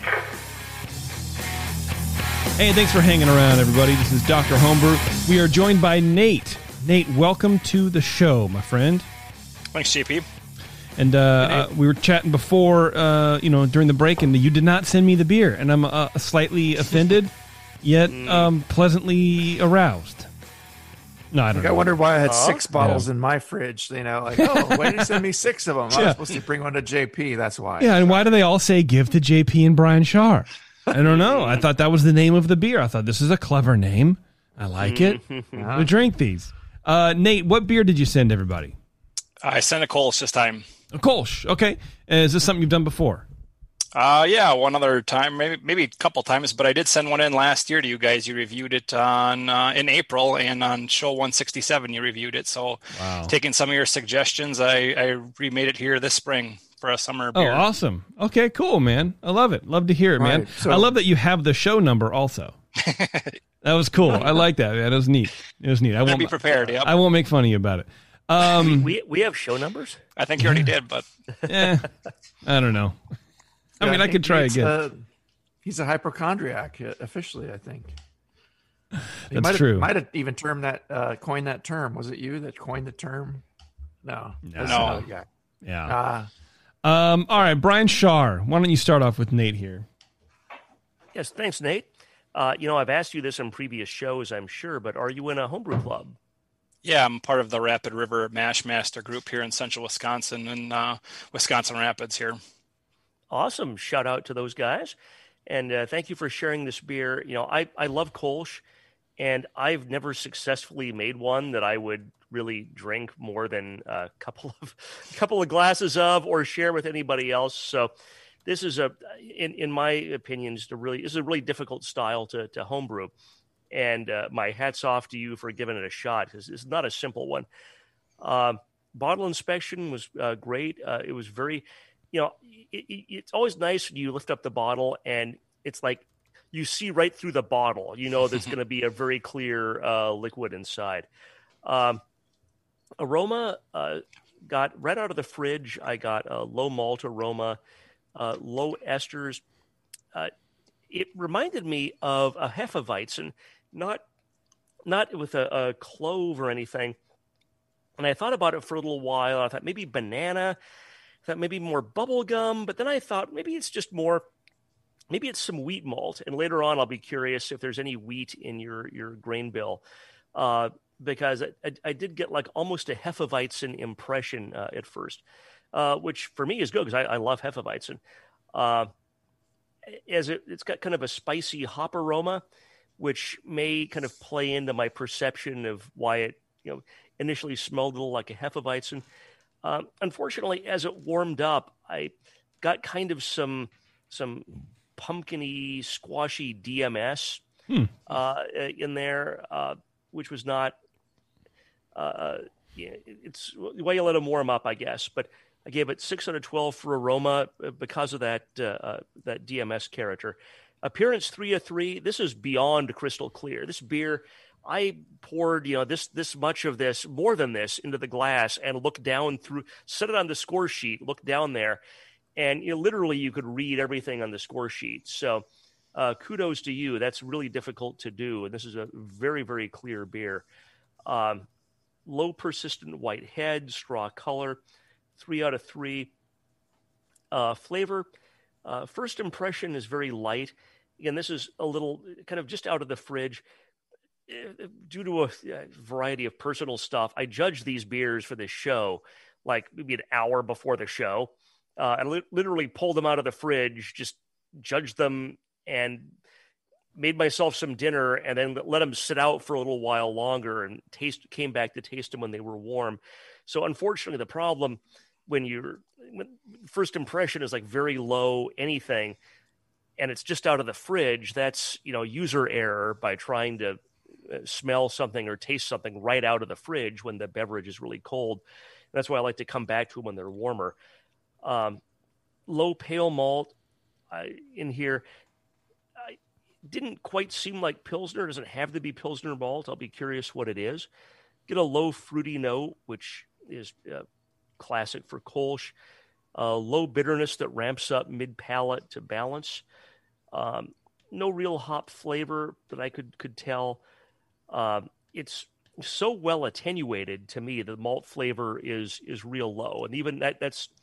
E: Hey, thanks for hanging around, everybody. This is Doctor Homebrew. We are joined by Nate. Nate, welcome to the show, my friend.
D: Thanks, J P.
E: And uh, uh, we were chatting before, uh, you know, during the break, and you did not send me the beer, and I'm uh, slightly offended, yet um, pleasantly aroused. No, I don't know.
F: I wondered why I had six
G: Huh?
F: bottles
E: Yeah.
F: in my fridge. You know, like, oh, why did you send me six of them? I
E: Yeah.
F: was supposed to bring one to J P. That's why.
E: Yeah, and why do they all say give to J P and Brian Shaw? I don't know. I thought that was the name of the beer. I thought this is a clever name. I like it.
F: Yeah.
E: We drink these. Uh, Nate, what beer did you send everybody?
D: I sent a Kolsch this time.
E: A Kolsch. Okay. Uh, is this something you've done before?
D: Uh, yeah, one other time, maybe maybe a couple times, but I did send one in last year to you guys. You reviewed it on uh, in April, and on show one sixty-seven you reviewed it. So,
E: Wow.
D: taking some of your suggestions, I, I remade it here this spring for a summer
E: Oh,
D: beer.
E: awesome. Okay, cool, man. I love it. Love to hear it, man.
F: Right, so-
E: I love that you have the show number also. That was cool. I like that, man. It was neat. It was neat. I
D: Gotta
E: won't
D: be prepared. Yep.
E: I won't make fun of you about it. Um,
G: We we have show numbers.
D: I think you already did, but
E: eh, I don't know. I
F: Yeah,
E: mean, I,
F: think
E: could try
F: Nate's,
E: again.
F: uh, he's a hypochondriac uh, officially, I think. He
E: That's
F: might
E: true.
F: Have, might have even termed that, uh, coined that term. Was it you that coined the term? No. That's
D: No.
F: another guy.
E: Yeah.
F: Ah,
E: Um, all right, Brian Shaw. Why don't you start off with Nate here?
G: Yes, thanks, Nate. Uh, you know, I've asked you this in previous shows, I'm sure, but are you in a homebrew club?
D: yeah, I'm part of the Rapid River Mash Master group here in central Wisconsin and uh, Wisconsin Rapids here.
G: Awesome. Shout out to those guys. And uh, thank you for sharing this beer. You know, I, I love Kolsch, and I've never successfully made one that I would really drink more than a couple of couple of glasses of or share with anybody else. So this is a, in, in my opinion, just a really, this is a really difficult style to, to homebrew. And uh, my hat's off to you for giving it a shot, because it's not a simple one. Um, bottle inspection was uh, great. Uh, it was very, you know, it, it, it's always nice when you lift up the bottle and it's like you see right through the bottle. You know, there's going to be a very clear uh, liquid inside. Um, aroma uh, got right out of the fridge. I got a low malt aroma, uh, low esters. Uh, it reminded me of a Hefeweizen, not not with a, a clove or anything. And I thought about it for a little while. I thought maybe banana. I thought maybe more bubble gum. But then I thought maybe it's just more, maybe it's some wheat malt. And later on, I'll be curious if there's any wheat in your, your grain bill. Uh, because I, I, I did get like almost a Hefeweizen impression uh, at first, uh, which for me is good because I, I love Hefeweizen. Uh, as it, it's got kind of a spicy hop aroma, which may kind of play into my perception of why it, you know, initially smelled a little like a Hefeweizen. Um, unfortunately, as it warmed up, I got kind of some some pumpkin-y, squashy D M S
E: Hmm.
G: uh, in there, uh, which was not. Uh, yeah, it's the way you let them warm up, I guess. But I gave it six out of twelve for aroma because of that uh, uh, that D M S character. Appearance three of three. This is beyond crystal clear. This beer, I poured, you know, this this much of this, more than this, into the glass and looked down through, set it on the score sheet, looked down there, and you know, literally you could read everything on the score sheet. So uh, kudos to you. That's really difficult to do, and this is a very, very clear beer. Um, low persistent white head, straw color, three out of three. Uh, flavor. Uh, first impression is very light. Again, this is a little kind of just out of the fridge. Due to a variety of personal stuff, I judged these beers for this show like maybe an hour before the show. Uh, I li- literally pulled them out of the fridge, just judged them and made myself some dinner and then let them sit out for a little while longer and taste, came back to taste them when they were warm. So unfortunately, the problem when you're when first impression is like very low anything and it's just out of the fridge, that's, you know, user error by trying to smell something or taste something right out of the fridge when the beverage is really cold. That's why I like to come back to them when they're warmer. Um, low pale malt I, in here. I didn't quite seem like Pilsner. It doesn't have to be Pilsner malt. I'll be curious what it is. Get a low fruity note, which is uh, classic for Kolsch. Uh, low bitterness that ramps up mid-palate to balance. Um, no real hop flavor that I could could tell. Uh, it's so well attenuated to me. The malt flavor is is real low, and even that that's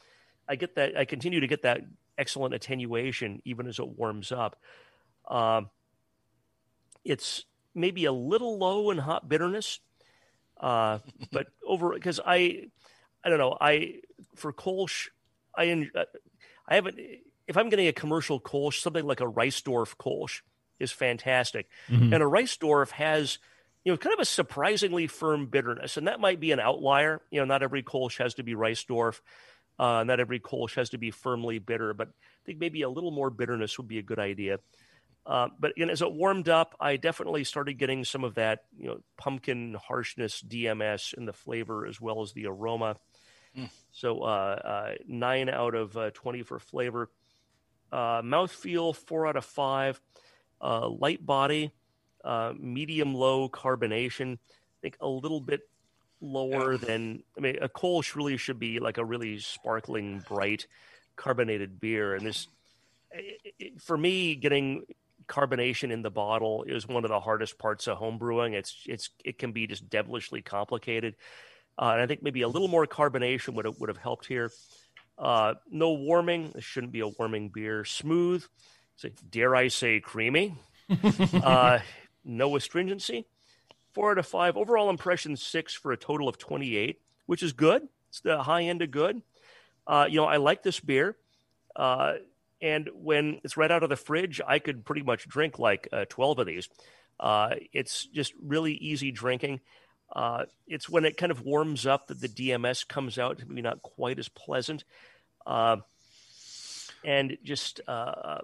G: I get that. I continue to get that excellent attenuation even as it warms up. Um, it's maybe a little low in hop bitterness, uh, but over because I, I don't know. I for Kolsch, I I haven't. If I'm getting a commercial Kolsch, something like a Reisdorf Kolsch is fantastic, mm-hmm. and a Reisdorf has, you know, kind of a surprisingly firm bitterness, and that might be an outlier. You know, not every Kolsch has to be Reisdorf. Uh, not every Kolsch has to be firmly bitter, but I think maybe a little more bitterness would be a good idea. Uh, but again, as it warmed up, I definitely started getting some of that, you know, pumpkin harshness, D M S in the flavor as well as the aroma. Mm. So uh, uh, nine out of uh, twenty for flavor. Uh, mouthfeel, four out of five. Uh, light body, uh, medium-low carbonation. I think a little bit lower yeah. than, I mean, a Kolsch really should be like a really sparkling, bright, carbonated beer. And this, it, for me, getting carbonation in the bottle is one of the hardest parts of home brewing. It's, it's, it can be just devilishly complicated. Uh, and I think maybe a little more carbonation would have, would have helped here. Uh, no warming. This shouldn't be a warming beer. Smooth. So, dare I say creamy. uh, no astringency. Four out of five. Overall impression six for a total of twenty-eight, which is good. It's the high end of good. Uh, you know, I like this beer. Uh, and when it's right out of the fridge, I could pretty much drink like uh, twelve of these. Uh, it's just really easy drinking. Uh, it's when it kind of warms up that the D M S comes out, maybe not quite as pleasant. Uh, and just uh,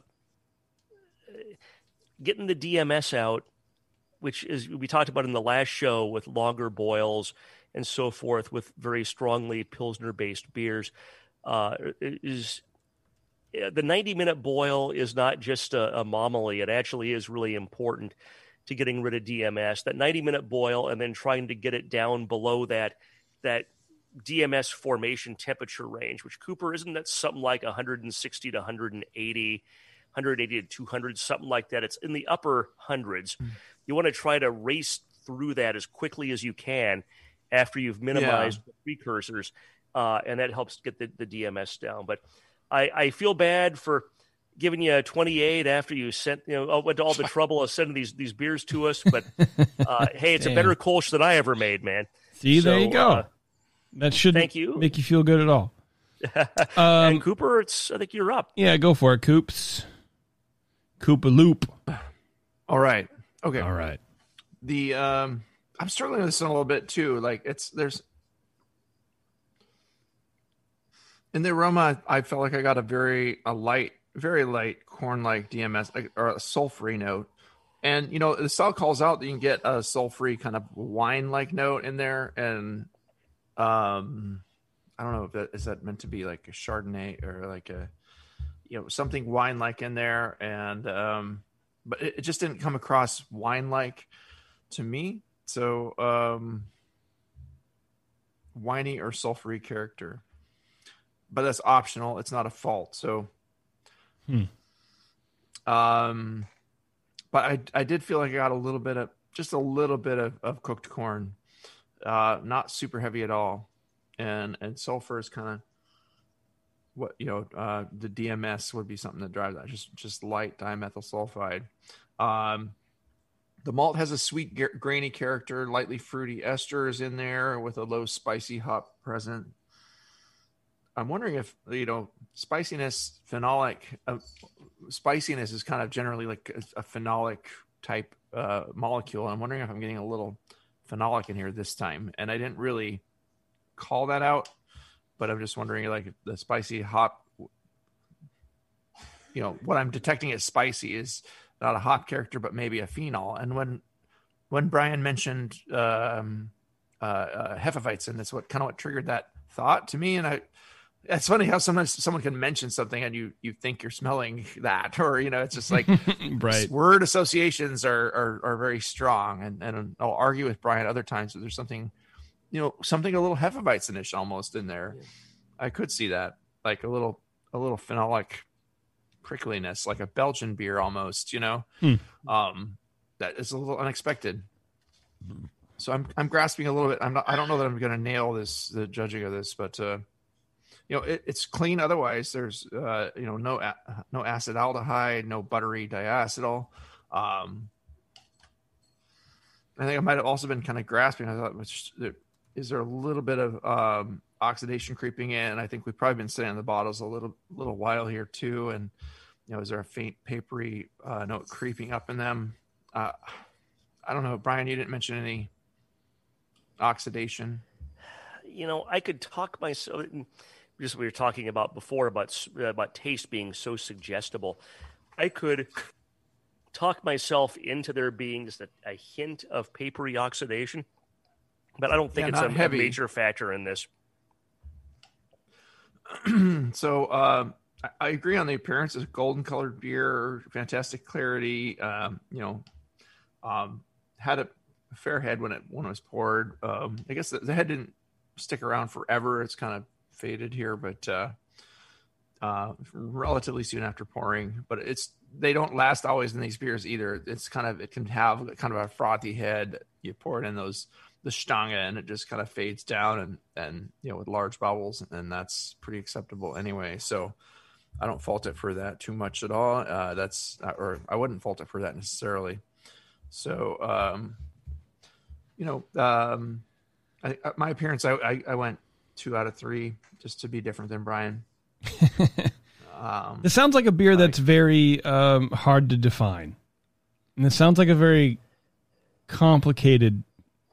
G: getting the D M S out, which is we talked about in the last show with longer boils and so forth with very strongly Pilsner-based beers, uh, is the ninety-minute boil is not just a, a anomaly. It actually is really important to getting rid of D M S. That ninety-minute boil and then trying to get it down below that that D M S formation temperature range, which Cooper, isn't that something like one sixty to one eighty, one eighty to two hundred, something like that. It's in the upper hundreds. Mm. You want to try to race through that as quickly as you can after you've minimized yeah. the precursors, uh, and that helps get the, the D M S down. But I, I feel bad for giving you a twenty-eight after you sent, you know, went to all the trouble of sending these these beers to us. But uh, hey, it's Damn. a better Kolsch than I ever made, man.
E: See,
G: so,
E: there you go.
G: Uh,
E: that shouldn't
G: thank you.
E: make you feel good at all.
G: um, and Cooper, it's I think you're up.
E: Yeah, go for it, Coops. Cooper Loop.
F: All right. Okay.
E: All right.
F: The um, I'm struggling with this one a little bit too. Like it's there's in the aroma, I felt like I got a very a light, very light corn-like D M S or a sulfury note. And you know, the style calls out that you can get a sulfury kind of wine-like note in there, and um, I don't know if that is that meant to be like a Chardonnay or like a you know something wine-like in there, and um, but it, it just didn't come across wine-like to me. So um, winey or sulfury character, but that's optional. It's not a fault. So,
E: hmm.
F: um. But I I did feel like I got a little bit of just a little bit of, of cooked corn, uh, not super heavy at all, and and sulfur is kind of what you know uh, the D M S would be something that drives that, just just light dimethyl sulfide. Um, the malt has a sweet g- grainy character, lightly fruity esters in there with a low spicy hop present. I'm wondering if, you know, spiciness, phenolic, uh, spiciness is kind of generally like a, a phenolic type uh, molecule. I'm wondering if I'm getting a little phenolic in here this time. And I didn't really call that out, but I'm just wondering, like, the spicy hop, you know, what I'm detecting as spicy is not a hop character, but maybe a phenol. And when when Brian mentioned um, uh, uh, Hefeweizen, that's what kind of what triggered that thought to me. And I, it's funny how sometimes someone can mention something and you, you think you're smelling that, or, you know, it's just like
E: right.
F: Word associations are, are, are very strong. And, and I'll argue with Brian other times that there's something, you know, something a little Hefeweizen-ish almost in there. Yeah. I could see that, like a little, a little phenolic prickliness, like a Belgian beer almost, you know,
E: hmm.
F: um, that is a little unexpected. So I'm, I'm grasping a little bit. I'm not, I don't know that I'm going to nail this, the judging of this, but, uh, you know, it, it's clean. Otherwise, there's, uh, you know, no, no acetaldehyde, no buttery diacetyl. Um, I think I might have also been kind of grasping. I thought, which, is there a little bit of um, oxidation creeping in? I think we've probably been sitting on the bottles a little, little while here too. And, you know, is there a faint papery uh, note creeping up in them? Uh, I don't know. Brian, you didn't mention any oxidation.
G: You know, I could talk myself, just we were talking about before about, about taste being so suggestible. I could talk myself into there being just a, a hint of papery oxidation, but I don't think yeah, it's a, a major factor in this.
F: So uh, I, I agree on the appearance. It's a golden colored beer, fantastic clarity. Um, you know, um, had a fair head when it when it was poured. Um, I guess the, the head didn't stick around forever. It's kind of faded here, but uh, uh, relatively soon after pouring. But it's they don't last always in these beers either. It's kind of it can have kind of a frothy head. You pour it in those the Stange and it just kind of fades down and and you know with large bubbles, and that's pretty acceptable anyway. So I don't fault it for that too much at all. Uh, that's or I wouldn't fault it for that necessarily. So um, you know. Um, I, my appearance, I, I, I went two out of three just to be different than Brian.
E: Um, it sounds like a beer that's very um, hard to define. And it sounds like a very complicated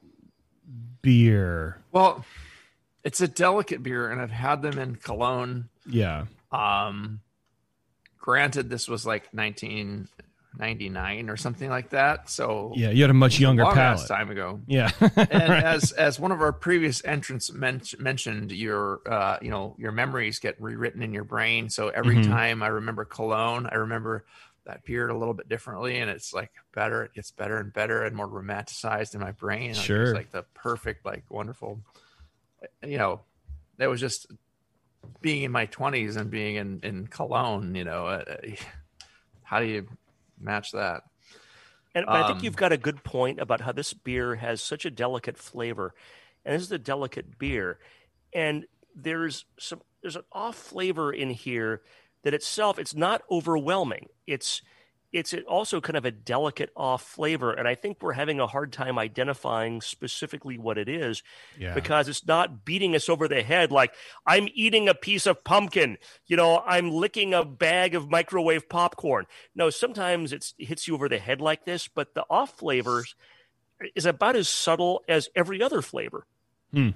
E: beer.
F: Well, it's a delicate beer, and I've had them in Cologne.
E: Yeah. Um,
F: granted, this was like nineteen ninety-nine or something like that. So
E: yeah, you had a much younger
F: long
E: palate
F: time ago.
E: Yeah.
F: And right. as as one of our previous entrants men- mentioned, your uh, you know your memories get rewritten in your brain. So every mm-hmm. time I remember Cologne, I remember that beer a little bit differently, and it's like better. It gets better and better and more romanticized in my brain. Like,
E: sure,
F: it's like the perfect, like wonderful. You know, that was just being in my twenties and being in in Cologne. You know, uh, how do you match that?
G: And um, I think you've got a good point about how this beer has such a delicate flavor, and this is a delicate beer, and there's some there's an off flavor in here that itself it's not overwhelming. It's it's also kind of a delicate off flavor, and I think we're having a hard time identifying specifically what it is yeah. because it's not beating us over the head like I'm eating a piece of pumpkin, you know, I'm licking a bag of microwave popcorn. No, sometimes it's, it hits you over the head like this, but the off flavors is about as subtle as every other flavor.
E: Hmm.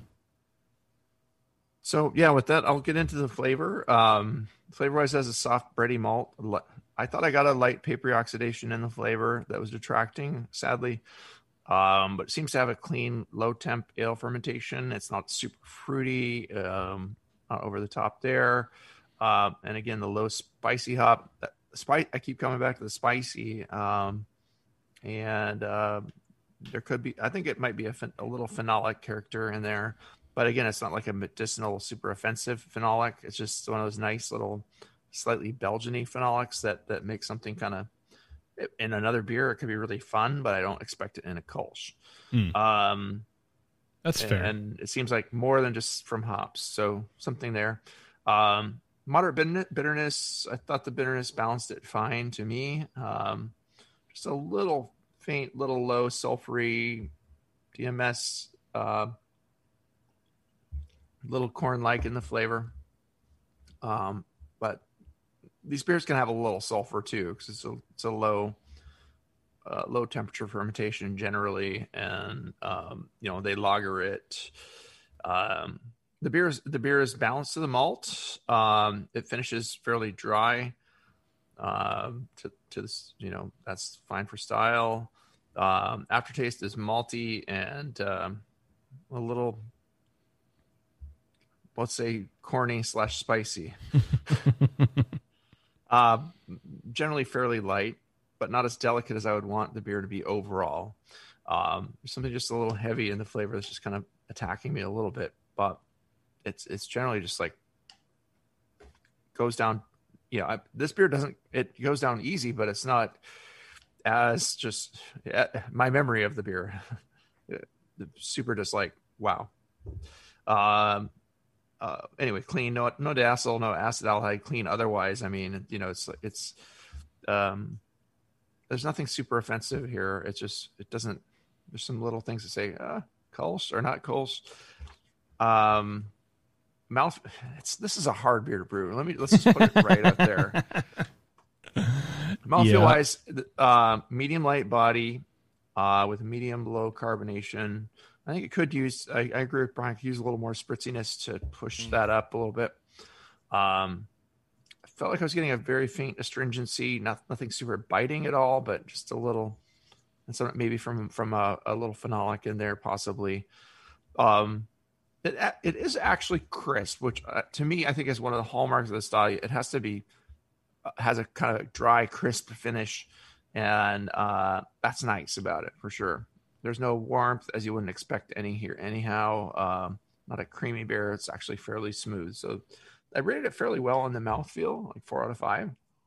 F: So yeah, with that, I'll get into the flavor. Um, flavor-wise, has a soft bready malt. I thought I got a light papery oxidation in the flavor that was detracting, sadly. Um, but it seems to have a clean, low temp ale fermentation. It's not super fruity, um, not over the top there. Uh, and again, the low spicy hop. Spice. I keep coming back to the spicy. Um, and uh, there could be, I think it might be a, phen- a little phenolic character in there. But again, it's not like a medicinal, super offensive phenolic. It's just one of those nice little, slightly Belgian-y phenolics that that make something kind of in another beer. It could be really fun, but I don't expect it in a Kolsch.
E: Mm.
F: Um,
E: That's
F: and,
E: fair.
F: And it seems like more than just from hops. So something there. Um, moderate bitterness. I thought the bitterness balanced it fine to me. Um, just a little faint, little low sulfury D M S. Uh, little corn-like in the flavor. Um, but these beers can have a little sulfur too, because it's a, it's a low, uh, low temperature fermentation generally. And, um, you know, they lager it. Um, the beer is, the beer is balanced to the malt. Um, it finishes fairly dry, um, to, to this, you know, that's fine for style. Um, aftertaste is malty and, um, a little, let's say corny slash spicy. uh, generally fairly light, but not as delicate as I would want the beer to be overall. Um, there's something just a little heavy in the flavor that's just kind of attacking me a little bit, but it's it's generally just like goes down. You know, I, this beer doesn't, it goes down easy, but it's not as just uh, my memory of the beer. Super just like, wow. Um, uh, anyway, clean, no, no diacetyl, no acetaldehyde, clean otherwise. I mean, you know, it's, it's, um, there's nothing super offensive here. It's just, it doesn't, there's some little things to say, uh, Kolsch or not Kolsch. Um, mouth, it's, this is a hard beer to brew. Let me, let's just put it right up there. Mouthfeel yeah. wise, uh, medium light body, uh, with medium low carbonation. I think it could use, I, I agree with Brian, could use a little more spritziness to push that up a little bit. Um, I felt like I was getting a very faint astringency, not, nothing super biting at all, but just a little, and so maybe from, from a, a little phenolic in there, possibly. Um, it, it is actually crisp, which uh, to me, I think is one of the hallmarks of the style. It has to be, uh, has a kind of dry, crisp finish. And uh, that's nice about it for sure. There's no warmth, as you wouldn't expect any here anyhow. Um, not a creamy beer. It's actually fairly smooth. So I rated it fairly well in the mouthfeel, like four out of five.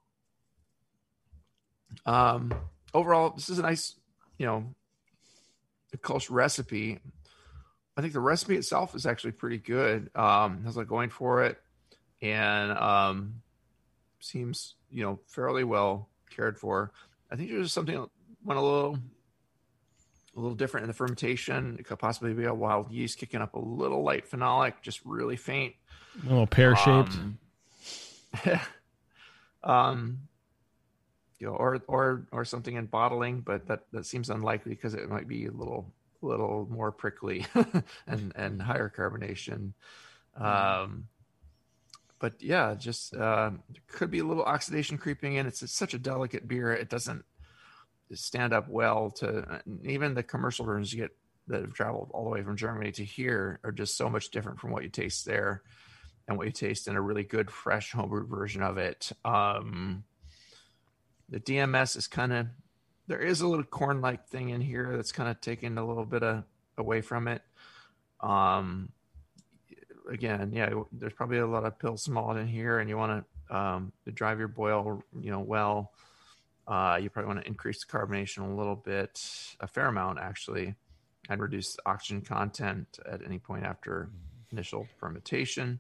F: Um, overall, this is a nice, you know, Kolsch recipe. I think the recipe itself is actually pretty good. Um, has like going for it, and um, seems, you know, fairly well cared for. I think there's something that went a little. A little different in the fermentation. It could possibly be a wild yeast kicking up a little light phenolic, just really faint.
E: A little pear-shaped.
F: Um, um, you know, or or or something in bottling, but that, that seems unlikely because it might be a little little more prickly and and higher carbonation. Um, but yeah, just uh, there could be a little oxidation creeping in. It's, it's such a delicate beer. It doesn't stand up well to even the commercial versions you get that have traveled all the way from Germany to here are just so much different from what you taste there and what you taste in a really good fresh homebrew version of it. Um, the D M S is kind of, there is a little corn-like thing in here that's kind of taking a little bit of, away from it. Um, again, yeah, there's probably a lot of Pils malt in here, and you want to, um, to drive your boil, you know, well. Uh, you probably want to increase the carbonation a little bit, a fair amount actually, and reduce the oxygen content at any point after initial fermentation,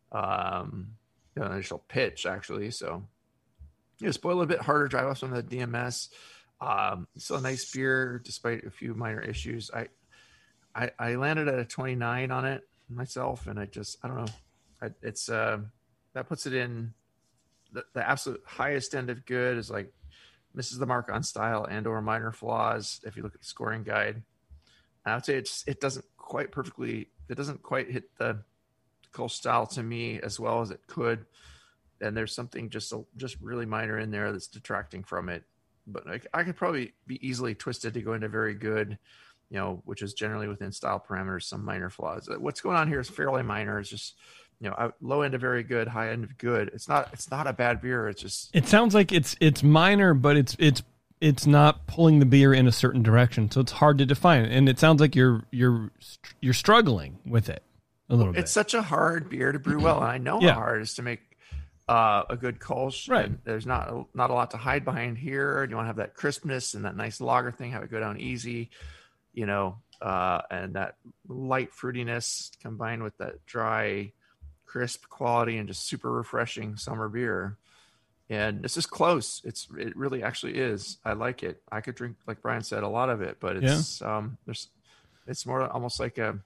F: um, you know, initial pitch actually. So, you know, boil a bit harder, drive off some of the D M S. Um, still a nice beer despite a few minor issues. I, I, I landed at a twenty-nine on it myself, and I just, I don't know, I, it's uh, that puts it in the, the absolute highest end of good is like. Misses the mark on style and or minor flaws. If you look at the scoring guide, I would say it's, it doesn't quite perfectly, it doesn't quite hit the Kolsch style to me as well as it could. And there's something just, just really minor in there that's detracting from it. But I, I could probably be easily twisted to go into very good, you know, which is generally within style parameters, some minor flaws. What's going on here is fairly minor. It's just, you know, low end of very good, high end of good. It's not, it's not a bad beer. It's just,
E: it sounds like it's, it's minor, but it's, it's, it's not pulling the beer in a certain direction. So it's hard to define. And it sounds like you're, you're, you're struggling with it a little bit.
F: It's such a hard beer to brew well. And I know
E: yeah.
F: how hard it is to make uh, a good Kolsch.
E: Right.
F: And there's not, not a lot to hide behind here. You want to have that crispness and that nice lager thing, have it go down easy, you know, uh, and that light fruitiness combined with that dry, crisp quality and just super refreshing summer beer. And this is close. It's, it really actually is. I like it. I could drink, like Brian said, a lot of it, but it's, yeah. um, there's, it's more almost like a,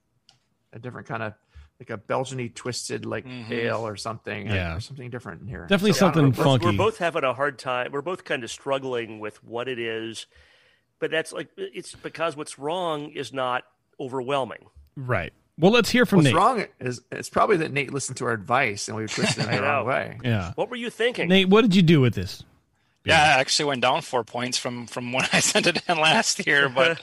F: a different kind of like a Belgian-y twisted like mm-hmm. ale or something.
E: Yeah.
F: Or something different in here.
E: Definitely so, something funky.
G: We're both having a hard time. We're both kind of struggling with what it is, but that's like, it's because what's wrong is not overwhelming.
E: Right. Well, let's hear from
F: What's
E: Nate.
F: What's wrong is it's probably that Nate listened to our advice and we twisted it the wrong way.
E: Yeah.
G: What were you thinking?
E: Nate, what did you do with this?
D: Yeah, yeah I actually went down four points from, from when I sent it in last year. But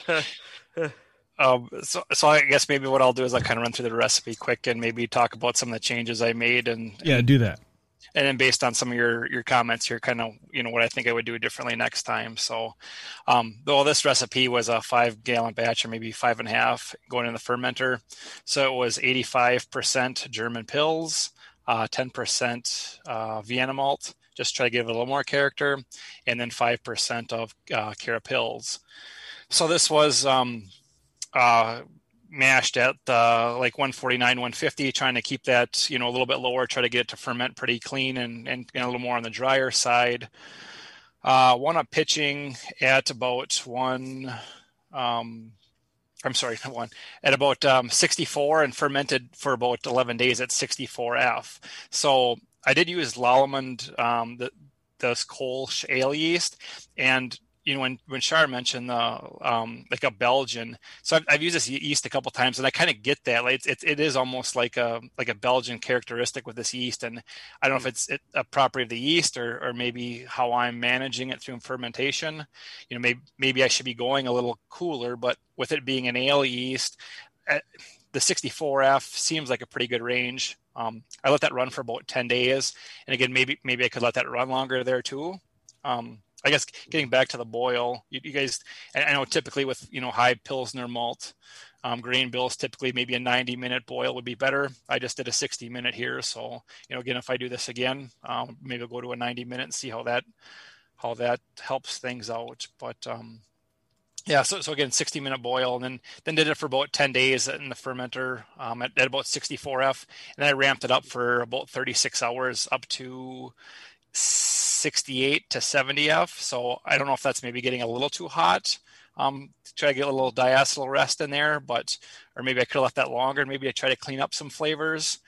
D: um, so, so I guess maybe what I'll do is I'll kind of run through the recipe quick and maybe talk about some of the changes I made. And,
E: yeah,
D: and,
E: do that.
D: And then based on some of your, your comments here, kind of, you know, what I think I would do differently next time. So, um, though this recipe was a five gallon batch or maybe five and a half going in the fermenter. So it was eighty-five percent German Pils, uh, ten percent uh, Vienna malt, just try to give it a little more character, and then five percent of uh, Cara Pils. So this was, um, uh, mashed at uh, like one forty-nine, one fifty, trying to keep that, you know, a little bit lower, try to get it to ferment pretty clean and, and, and a little more on the drier side. Uh, one up pitching at about one, um, I'm sorry, not one, at about um, sixty-four and fermented for about eleven days at sixty-four F. So I did use Lallemand, um, the, this Kolsch ale yeast, and you know, when, when Shar mentioned the, um, like a Belgian, so I've, I've used this yeast a couple times and I kind of get that. Like it's, it's, it is almost like a, like a Belgian characteristic with this yeast. And I don't know if it's a property of the yeast or, or maybe how I'm managing it through fermentation. You know, maybe, maybe I should be going a little cooler, but with it being an ale yeast, uh, the sixty-four F seems like a pretty good range. Um, I let that run for about ten days. And again, maybe, maybe I could let that run longer there too. Um, I guess getting back to the boil, you, you guys, I know typically with, you know, high Pilsner malt, um, grain bills, typically maybe a ninety minute boil would be better. I just did a sixty minute here. So, you know, again, if I do this again, um, maybe I'll go to a ninety minute and see how that, how that helps things out. But, um, yeah, so, so again, sixty minute boil, and then, then did it for about ten days in the fermenter, um, at, at about sixty-four F. And then I ramped it up for about thirty-six hours up to sixty-eight to seventy F. So I don't know if that's maybe getting a little too hot. Um, to try to get a little diacetyl rest in there, but, or maybe I could have left that longer. Maybe I try to clean up some flavors.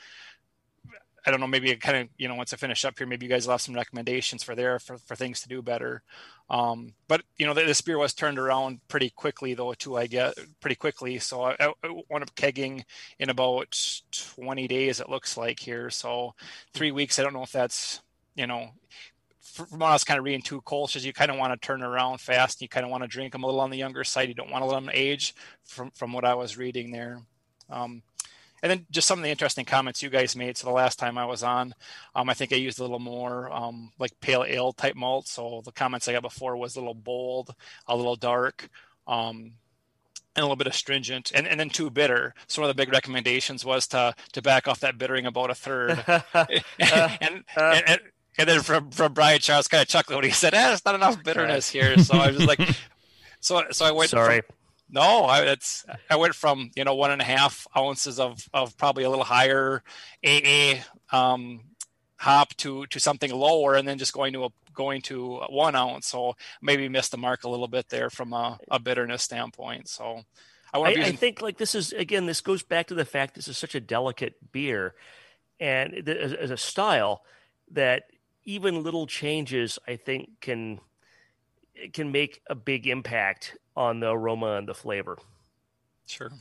D: I don't know, maybe kind of, you know, once I finish up here, maybe you guys will have some recommendations for there for, for things to do better. Um, but you know, this beer was turned around pretty quickly though, too, I get pretty quickly. So I, I wound up kegging in about twenty days, it looks like here. So three weeks, I don't know if that's, you know, from what I was kind of reading too, Kolsch's, you kind of want to turn around fast. You kind of want to drink them a little on the younger side. You don't want to let them age from, from what I was reading there. Um, and then just some of the interesting comments you guys made. So the last time I was on, um, I think I used a little more um, like pale ale type malt. So the comments I got before was a little bold, a little dark, um, and a little bit astringent, and, and then too bitter. So one of the big recommendations was to to back off that bittering about a third. and, and, and And then from, from Brian Charles kind of chuckling when he said, eh, "It's not enough bitterness here." So I was just like, so so I went.
G: Sorry,
D: from, no, I it's I went from you know one and a half ounces of of probably a little higher A A um, hop to to something lower, and then just going to a going to one ounce. So maybe missed the mark a little bit there from a, a bitterness standpoint. So I,
G: I,
D: using...
G: I think like this is again, this goes back to the fact this is such a delicate beer, and as, as a style that. Even little changes, I think, can can make a big impact on the aroma and the flavor.
D: Sure.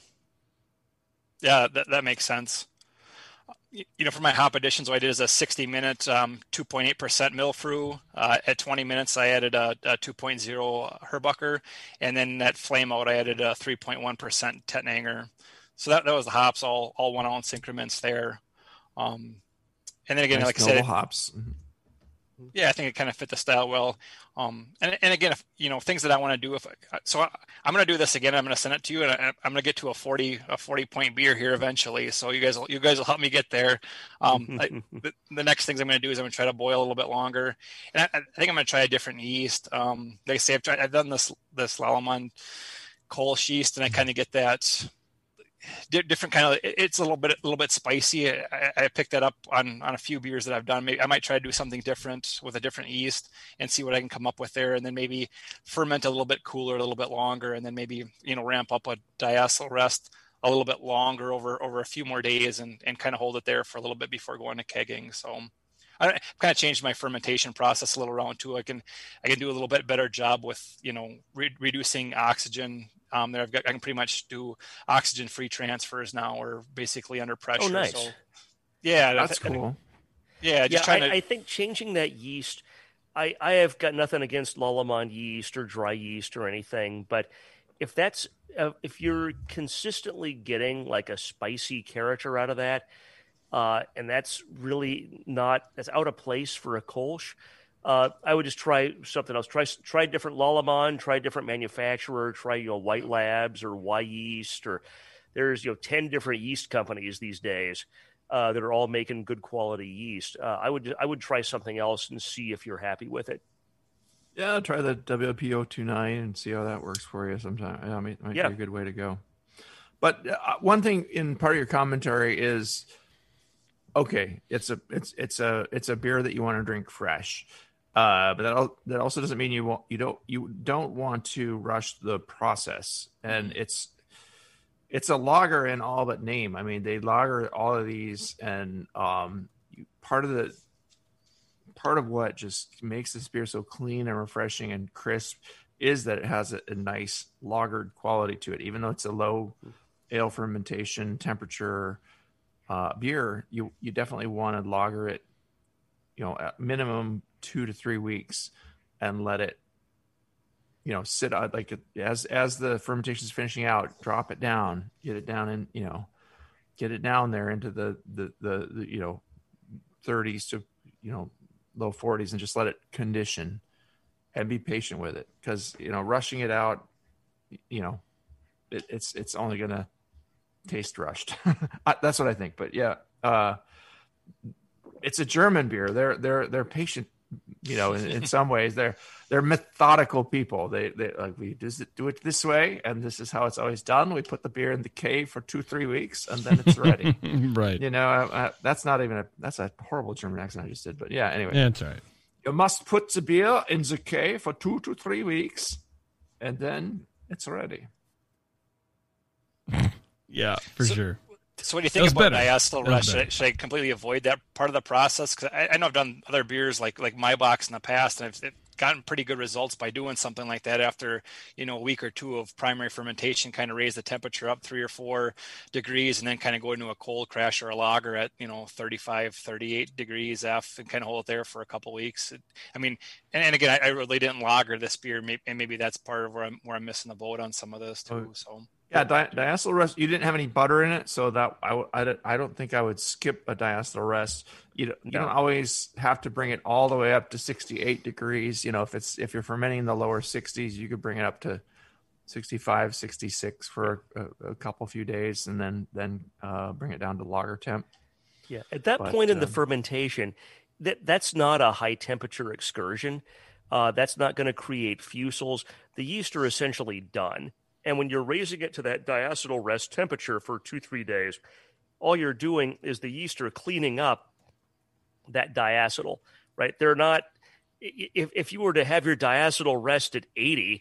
D: Yeah, that, that makes sense. You know, for my hop additions, what I did is a sixty minute, um, two point eight percent Milfrew. Uh, at twenty minutes, I added a, a two point oh Herbucker. And then at flame out, I added a three point one percent Tettnanger. So that, that was the hops, all all one ounce increments there. Um, and then again,
F: nice
D: like I said,
F: hops.
D: Yeah, I think it kind of fit the style well. Um, and, and again, if, you know, things that I want to do, if I, so I, I'm going to do this again, I'm going to send it to you, and I, I'm going to get to a forty, a forty point beer here eventually. So you guys will, you guys will help me get there. Um, I, the, the next things I'm going to do is I'm going to try to boil a little bit longer. And I, I think I'm going to try a different yeast. Um, they say I've tried, I've done this, this Lallemand Kolsch yeast, and I kind of get that different kind of, it's a little bit a little bit spicy. I, I picked that up on on a few beers that I've done. Maybe I might try to do something different with a different yeast and see what I can come up with there, and then maybe ferment a little bit cooler, a little bit longer, and then maybe, you know, ramp up a diacetyl rest a little bit longer over over a few more days, and and kind of hold it there for a little bit before going to kegging. So I kind of changed my fermentation process a little around too. I can I can do a little bit better job with, you know, re- reducing oxygen. Um, there I've got I can pretty much do oxygen free transfers now, or basically under pressure.
G: Oh, nice.
D: So, yeah,
F: that's
D: I,
F: cool.
D: Yeah, just
G: yeah.
D: trying
G: I,
D: to.
G: I think changing that yeast. I I have got nothing against Lallemand yeast or dry yeast or anything, but if that's uh, if you're consistently getting like a spicy character out of that, uh, and that's really not that's out of place for a Kolsch. Uh, I would just try something else. Try try different Lallemand, try different manufacturer, try, you know, White Labs or Y Yeast, or there's, you know, ten different yeast companies these days uh, that are all making good quality yeast. Uh, I would I would try something else and see if you're happy with it.
F: Yeah, try the W P zero two nine and see how that works for you sometime. Yeah, I mean, it might
G: yeah.
F: be a good way to go. But uh, one thing in part of your commentary is, okay, it's a it's it's a it's a beer that you want to drink fresh, uh, but that al- that also doesn't mean you won't you don't you don't want to rush the process. And it's it's a lager in all but name. I mean, they lager all of these, and um, you, part of the part of what just makes this beer so clean and refreshing and crisp is that it has a, a nice lagered quality to it, even though it's a low ale fermentation temperature uh, beer. You you definitely want to lager it, you know, at minimum two to three weeks, and let it, you know, sit out like as as the fermentation is finishing out. Drop it down, get it down, and you know, get it down there into the the the, the you know thirties to you know low forties, and just let it condition, and be patient with it, because you know rushing it out, you know, it, it's it's only gonna taste rushed. That's what I think. But yeah, uh, it's a German beer. They're they're they're patient. You know, in, in some ways, they're they're methodical people. They they like we do it, do it this way, and this is how it's always done. We put the beer in the cave for two three weeks, and then it's ready.
E: Right.
F: You know, I, I, that's not even a that's a horrible German accent I just did. But yeah, anyway,
E: Yeah, that's all right.
F: you must put the beer in the cave for two to three weeks, and then it's ready.
E: Yeah, for
D: So-
E: sure.
D: So what do you
E: That
D: think
E: was
D: about
E: better.
D: diacetyl
E: That was
D: rest? Should I,
E: better.
D: should I completely avoid that part of the process? Because I, I know I've done other beers like like my box in the past, and I've it gotten pretty good results by doing something like that after you know a week or two of primary fermentation. Kind of raise the temperature up three or four degrees, and then kind of go into a cold crash or a lager at you know thirty-five, thirty-eight degrees F, and kind of hold it there for a couple weeks. It, I mean, and, and again, I, I really didn't lager this beer, maybe, and maybe that's part of where I'm where I'm missing the boat on some of this too. So.
F: Yeah, di- diacetyl rest. You didn't have any butter in it, so that I, w- I, don't- I don't think I would skip a diacetyl rest. You don't, you
G: No.
F: don't always have to bring it all the way up to sixty-eight degrees. You know, if it's if you're fermenting in the lower sixties, you could bring it up to sixty-five, sixty-six for a, a couple few days, and then then uh, bring it down to lager temp.
G: Yeah, at that
F: But,
G: point in the
F: um,
G: fermentation, that that's not a high temperature excursion. Uh, that's not going to create fusels. The yeast are essentially done. And when you're raising it to that diacetyl rest temperature for two, three days, all you're doing is the yeast are cleaning up that diacetyl, right? They're not, if, if you were to have your diacetyl rest at eighty,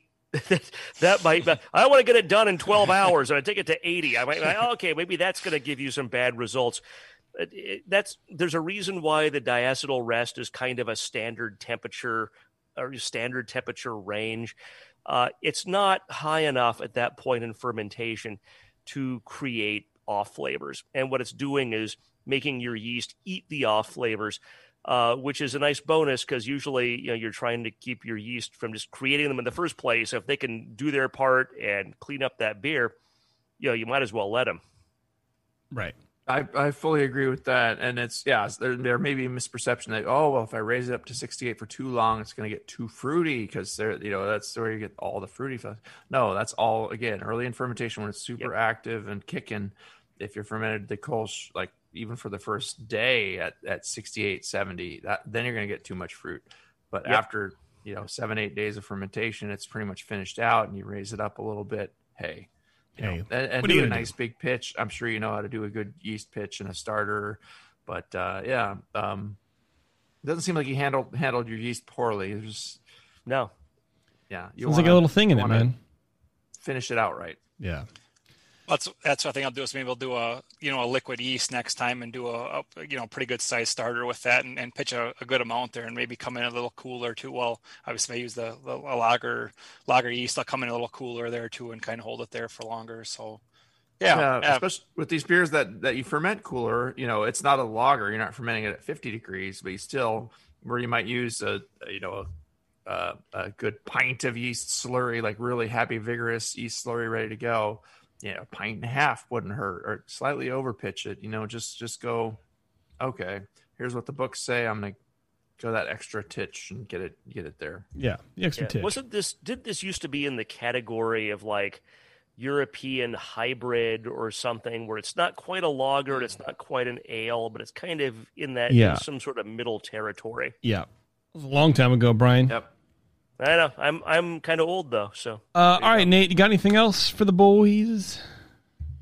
G: that might, I want to get it done in twelve hours and I take it to eighty. I might, okay, maybe that's going to give you some bad results. It- it- That's, there's a reason why the diacetyl rest is kind of a standard temperature or standard temperature range. Uh, it's not high enough at that point in fermentation to create off flavors. And what it's doing is making your yeast eat the off flavors, uh, which is a nice bonus because usually you know, you're trying to keep your yeast from just creating them in the first place. If they can do their part and clean up that beer, you know, you might as well let them.
E: Right.
F: I, I fully agree with that. And it's, yeah, there, there may be a misperception that, oh, well, if I raise it up to sixty-eight for too long, it's going to get too fruity because there, you know, that's where you get all the fruity stuff. No, that's all, again, early in fermentation when it's super
G: Yep.
F: active and kicking. If you're fermented the Kolsch, like even for the first day at, at sixty-eight, seventy, that, then you're going to get too much fruit. But
G: Yep.
F: after, you know, seven, eight days of fermentation, it's pretty much finished out and you raise it up a little bit. Hey, You know,
E: Hey,
F: and, and
E: what are
F: do
E: you
F: a
E: gonna
F: nice big pitch. I'm sure you know how to do a good yeast pitch and a starter, but uh, yeah, um, it doesn't seem like you handled handled your yeast poorly. It was,
G: No.
F: yeah, you
E: Sounds like
F: wanna-
E: a little thing in
F: you
E: it,
F: wanna
E: man.
F: Finish it out right.
E: Yeah.
D: That's that's what I think I'll do is maybe I'll do a you know a liquid yeast next time and do a, a you know pretty good size starter with that and, and pitch a, a good amount there and maybe come in a little cooler too. Well, obviously I use the, the a lager lager yeast. I'll come in a little cooler there too and kind of hold it there for longer. So yeah,
F: Yeah,
D: yeah.
F: especially with these beers that that you ferment cooler. You know, it's not a lager. You're not fermenting it at fifty degrees, but you still where you might use a, a you know a, a, a good pint of yeast slurry, like really happy, vigorous yeast slurry ready to go. You know, a pint and a half wouldn't hurt, or slightly over pitch it. You know, just just go. Okay, here's what the books say. I'm gonna go that extra titch and get it get it there.
E: Yeah. The extra
G: Yeah.
E: titch.
G: Wasn't this, did this used to be in the category of like European hybrid or something where it's not quite a lager and it's not quite an ale, but it's kind of in that
E: Yeah.
G: in some sort of middle territory.
E: Yeah. It was a long time ago, Brian.
F: Yep.
G: I know. I'm I'm kind of old though, so
E: Uh, all right, Nate, you got anything else for the boys?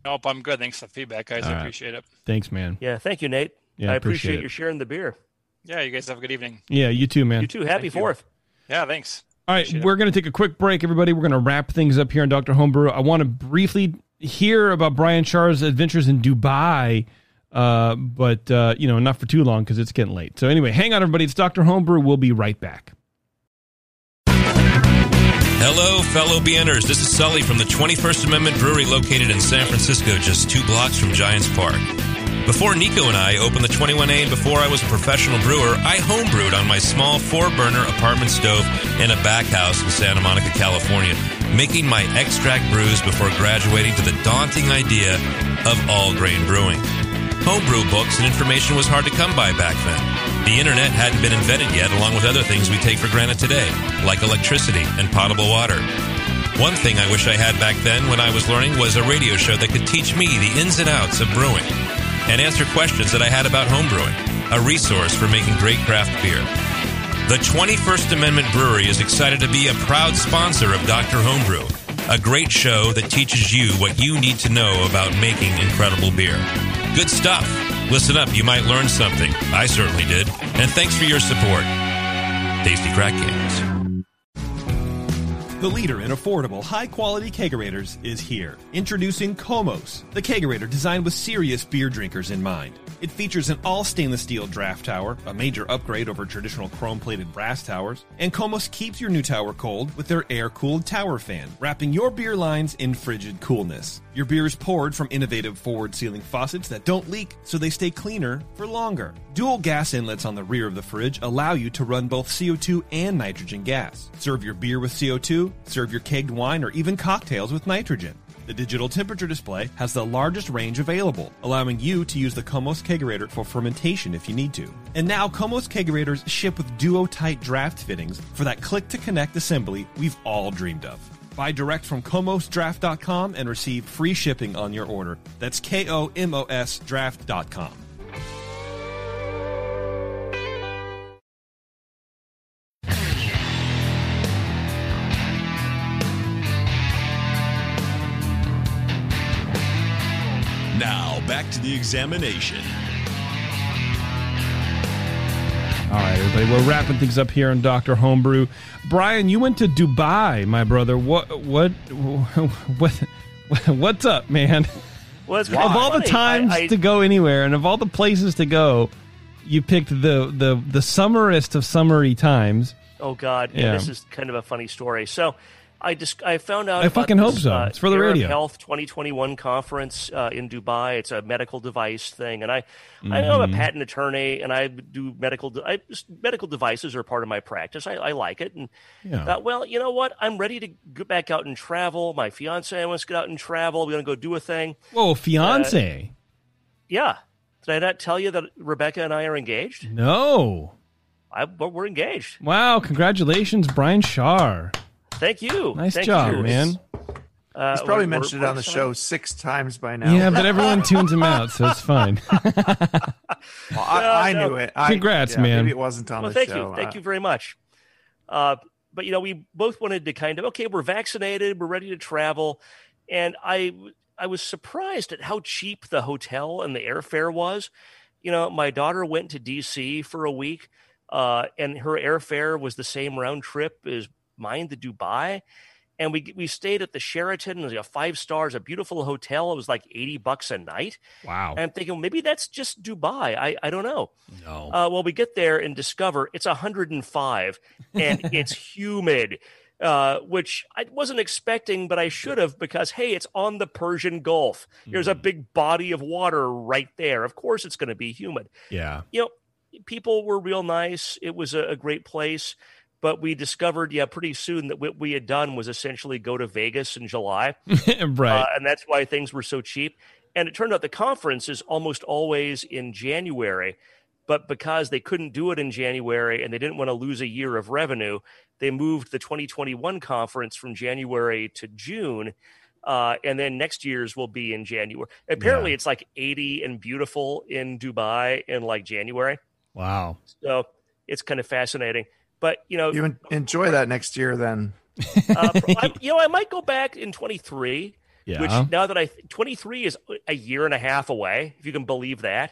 D: Nope, I'm good. Thanks for the feedback, guys.
E: All
D: I
E: right.
D: appreciate it.
E: Thanks, man.
G: Yeah, thank you, Nate.
E: Yeah,
G: I
E: appreciate
G: appreciate
E: it.
G: you sharing the beer.
D: Yeah, you guys have a good evening.
E: Yeah, you too, man.
G: You too. Happy
D: Thank you.
G: Fourth.
D: Yeah, thanks.
E: All right, we're going to take a quick break, everybody. We're going to wrap things up here on Doctor Homebrew. I want to briefly hear about Brian Shar's adventures in Dubai, uh, but, uh, you know, not for too long because it's getting late. So anyway, hang on, everybody. It's Doctor Homebrew. We'll be right back.
I: Hello, fellow B Ners. This is Sully from the twenty-first Amendment Brewery located in San Francisco, just two blocks from Giants Park. Before Nico and I opened the twenty-one A and before I was a professional brewer, I homebrewed on my small four-burner apartment stove in a back house in Santa Monica, California, making my extract brews before graduating to the daunting idea of all-grain brewing. Homebrew books and information was hard to come by back then. The internet hadn't been invented yet, along with other things we take for granted today, like electricity and potable water. One thing I wish I had back then when I was learning was a radio show that could teach me the ins and outs of brewing and answer questions that I had about homebrewing, a resource for making great craft beer. The twenty-first Amendment Brewery is excited to be a proud sponsor of Doctor Homebrew, a great show that teaches you what you need to know about making incredible beer. Good stuff. Listen up, you might learn something. I certainly did. And thanks for your support. Tasty Crack Games.
J: The leader in affordable, high-quality kegerators is here. Introducing Komos, the kegerator designed with serious beer drinkers in mind. It features an all-stainless steel draft tower, a major upgrade over traditional chrome-plated brass towers, and Komos keeps your new tower cold with their air-cooled tower fan, wrapping your beer lines in frigid coolness. Your beer is poured from innovative forward-sealing faucets that don't leak, so they stay cleaner for longer. Dual gas inlets on the rear of the fridge allow you to run both C O two and nitrogen gas. Serve your beer with C O two, serve your kegged wine, or even cocktails with nitrogen. The digital temperature display has the largest range available, allowing you to use the Komos Kegerator for fermentation if you need to. And now Komos Kegerators ship with duo-tight draft fittings for that click-to-connect assembly we've all dreamed of. Buy direct from komos draft dot com and receive free shipping on your order. That's K O M O S draft dot com.
C: Now, back to the examination.
E: All right, everybody, we're wrapping things up here on Doctor Homebrew. Brian, you went to Dubai, my brother. What, what, what, what's up, man?
G: Well, it's
E: of all
G: funny.
E: the times
G: I, I,
E: to go anywhere, and of all the places to go, you picked the the the summerest of summery times.
G: Oh God, yeah,
E: Yeah.
G: this is kind of a funny story. So, I just I found out.
E: I
G: about
E: fucking
G: this,
E: hope so.
G: Uh,
E: It's for the
G: Arab
E: radio.
G: Health twenty twenty-one conference uh, in Dubai. It's a medical device thing, and I I know I'm a
E: Mhm.
G: patent attorney, and I do medical. de- I, just, medical devices are part of my practice. I, I like it, and
E: Yeah.
G: uh, well, you know what? I'm ready to get back out and travel. My fiance wants to get out and travel. We're gonna go do a thing.
E: Whoa, fiance?
G: Yeah. Did I not tell you that Rebecca and I are engaged?
E: No.
G: I, but we're engaged.
E: Wow, congratulations, Brian Shar.
G: Thank you.
E: Nice
G: Thank
E: job,
G: you.
E: man.
G: Uh,
F: He's probably
G: we're-
F: mentioned
G: we're
F: it on the
G: excited.
F: show six times by now.
E: Yeah, but everyone tunes him out, so it's fine.
F: Well, I, I
G: No, no.
F: knew it. I,
E: Congrats,
F: yeah,
E: man.
F: Maybe it wasn't on
G: Well,
F: the
G: thank
F: show.
G: you. Thank
F: Uh,
G: you very much. Uh, but, you know, we both wanted to kind of, okay, we're vaccinated, we're ready to travel. And I, I was surprised at how cheap the hotel and the airfare was. You know, my daughter went to D C for a week, uh, and her airfare was the same round trip as mine to Dubai. And we we stayed at the Sheraton. It was like a five stars, a beautiful hotel. It was like eighty bucks a night.
E: Wow.
G: And I'm thinking, well, maybe that's just Dubai. I, I don't know.
E: No.
G: Uh, well, we get there and discover it's one hundred five and it's humid, uh, which I wasn't expecting, but I should have because, hey, it's on the Persian Gulf. There's a big body of water right there. Of course, it's going to be humid.
E: Yeah.
G: You know, people were real nice. It was a, a great place. But we discovered, yeah, pretty soon that what we had done was essentially go to Vegas in July.
E: Right.
G: Uh, and that's why things were so cheap. And it turned out the conference is almost always in January. But because they couldn't do it in January and they didn't want to lose a year of revenue, they moved the twenty twenty-one conference from January to June. Uh, and then next year's will be in January. Apparently,
E: Yeah.
G: it's like eighty and beautiful in Dubai in like January.
E: Wow.
G: So it's kind of fascinating. But, you know,
F: You en- enjoy that next year then.
G: uh, I, you know, I might go back in twenty-three
E: Yeah.
G: Which now that I twenty-three is a year and a half away, if you can believe that.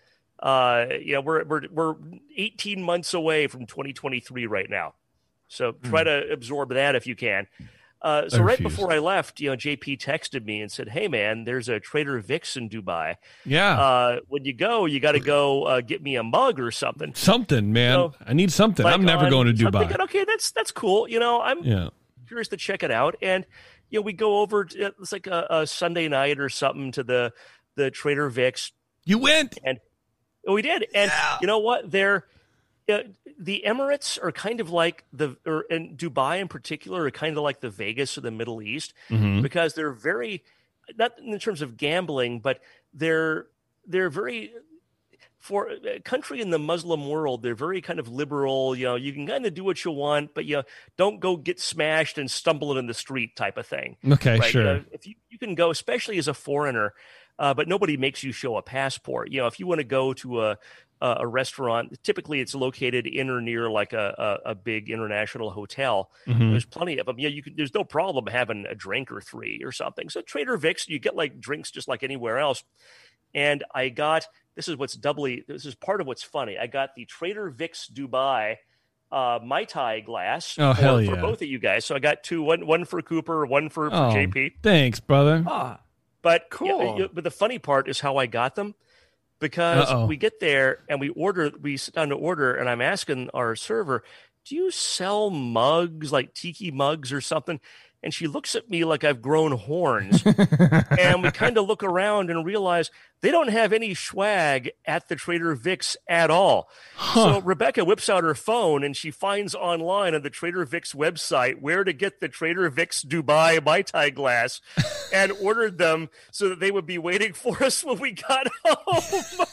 G: Uh, you know, we're we're we're eighteen months away from twenty twenty-three right now. So try mm. to absorb that if you can. Uh, so right before I left, you know, J P texted me and said, "Hey man, there's a Trader Vic's in Dubai.
E: Yeah.
G: Uh, when you go, you got to go uh, get me a mug or something.
E: Something, man.
G: So,
E: I need something.
G: like
E: I'm never
G: on,
E: going to
G: so
E: Dubai.
G: I'm thinking, okay, that's that's cool. You know, I'm
E: yeah.
G: curious to check it out. And you know, we go over. To, it's like a, a Sunday night or something to the the Trader Vic's.
E: You went,
G: and we did. And
E: yeah.
G: you know what? They're Uh, the Emirates are kind of like the, or and Dubai in particular are kind of like the Vegas of the Middle East
E: mm-hmm.
G: because they're very, not in terms of gambling, but they're they're very, for a country in the Muslim world, they're very kind of liberal. You know, you can kind of do what you want, but you know, don't go get smashed and stumble in the street type of thing.
E: Okay,
G: right?
E: sure.
G: You know, if you, you can go, especially as a foreigner, uh, but nobody makes you show a passport. You know, if you want to go to a Uh, a restaurant, typically it's located in or near like a, a, a big international hotel.
E: Mm-hmm.
G: There's plenty of them. Yeah, you can, there's no problem having a drink or three or something. So Trader Vic's, you get like drinks just like anywhere else. And I got, this is what's doubly, this is part of what's funny. I got the Trader Vic's Dubai uh, Mai Tai glass
E: oh,
G: for,
E: hell
G: for
E: yeah.
G: both of you guys. So I got two, one, one for Cooper, one for, for
E: oh,
G: J P.
E: Thanks, brother.
F: Ah,
G: but
F: cool.
G: Yeah, you, but the funny part is how I got them. Because
E: Uh-oh.
G: we get there and we order, we sit down to order, and I'm asking our server, "Do you sell mugs, like tiki mugs or something?" And she looks at me like I've grown horns. And we kind of look around and realize they don't have any swag at the Trader Vic's at all.
E: Huh.
G: So Rebecca whips out her phone and she finds online on the Trader Vic's website where to get the Trader Vic's Dubai Mai Tai glass and ordered them so that they would be waiting for us when we got home.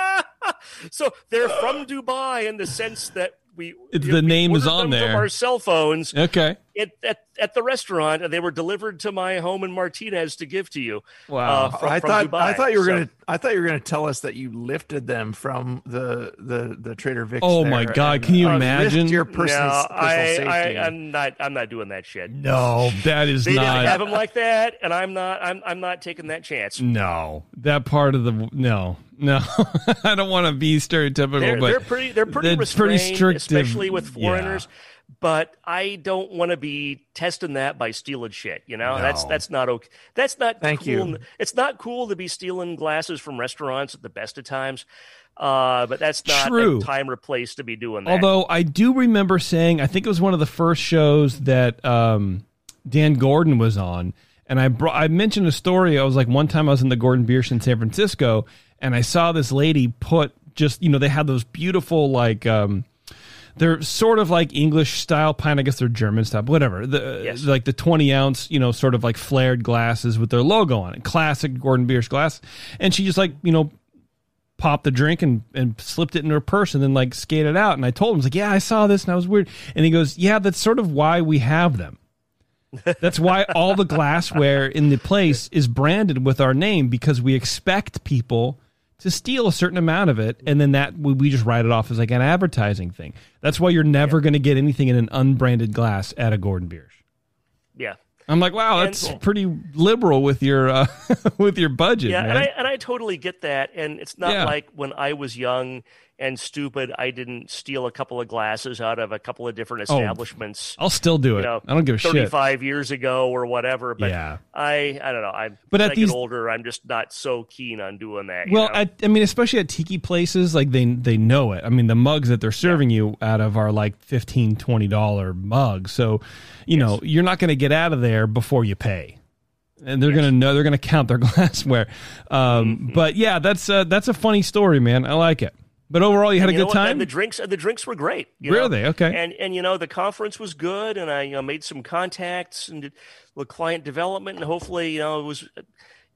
G: So they're from Dubai in the sense that we
E: It's
G: you
E: the
G: know,
E: name
G: we
E: is
G: ordered
E: on
G: them
E: there.
G: from our cell phones.
E: Okay.
G: It, at at the restaurant, and they were delivered to my home in Martinez to give to you.
E: Wow.
G: uh, from,
F: I
G: from
F: thought
G: Dubai.
F: I thought you were
G: So-
F: gonna I thought you were gonna tell us that you lifted them from the the, the Trader Vic's.
E: Oh
F: there
E: my God,
F: and,
E: can you
F: uh,
E: imagine?
F: risked your personal,
G: no,
F: personal
G: I,
F: safety?
G: I, I'm not. I'm not doing that shit.
E: No, that is
G: They
E: not.
G: didn't have them like that, and I'm not. I'm. I'm not taking that chance.
E: No, that part of the no, no. I don't want to be stereotypical,
G: They're,
E: but
G: they're pretty. They're pretty
E: it's
G: restrained,
E: pretty strict,
G: especially with
E: yeah.
G: foreigners. But I don't want to be testing that by stealing shit. You know,
E: No.
G: that's that's not okay. That's not
F: Thank
G: cool.
F: you.
G: It's not cool to be stealing glasses from restaurants at the best of times. Uh, but that's not
E: True.
G: a time or place to be doing that.
E: Although I do remember saying, I think it was one of the first shows that um, Dan Gordon was on, and I brought, I mentioned a story. I was like, one time I was in the Gordon Biersch in San Francisco, and I saw this lady put just, you know, they had those beautiful like. Um, They're sort of like English style pint. I guess they're German style, but whatever. The,
G: Yes.
E: Like the twenty ounce, you know, sort of like flared glasses with their logo on it. Classic Gordon Biersch glass. And she just like, you know, popped the drink and, and slipped it in her purse and then like skated out. And I told him, I was like, yeah, I saw this and I was weird. And he goes, yeah, that's sort of why we have them. That's why all the glassware in the place is branded with our name, because we expect people to steal a certain amount of it, and then that we, we just write it off as like an advertising thing. That's why you're never
G: Yeah.
E: going to get anything in an unbranded glass at a Gordon Biersch.
G: yeah.
E: I'm like, wow,
G: And-
E: that's pretty liberal with your uh, with your budget,
G: Yeah,
E: man.
G: and I and I totally get that. And it's not
E: Yeah.
G: like when I was young and stupid, I didn't steal a couple of glasses out of a couple of different
E: Oh,
G: establishments.
E: I'll still do it.
G: You know,
E: I don't give a shit.
G: thirty-five years ago or whatever. But
E: Yeah.
G: I, I don't know. I'm,
E: But
G: as
E: at
G: I
E: these-
G: get older, I'm just not so keen on doing that. you
E: Well,
G: know?
E: I, I mean, especially at tiki places, like they they know it. I mean, the mugs that they're serving you out of are like fifteen dollars, twenty dollars mugs. So, you know, you're not going to get out of there before you pay. And they're
G: Yes.
E: going to know, they're going to count their glassware. Um,
G: Mm-hmm.
E: But yeah, that's uh, that's a funny story, man. I like it. But overall, you had
G: And
E: a
G: you
E: good
G: know what?
E: time?
G: And the drinks, the drinks were great. You
E: Were
G: know?
E: they? Okay.
G: And and you know the conference was good, and I you know, made some contacts and did with client development, and hopefully you know it was. Uh,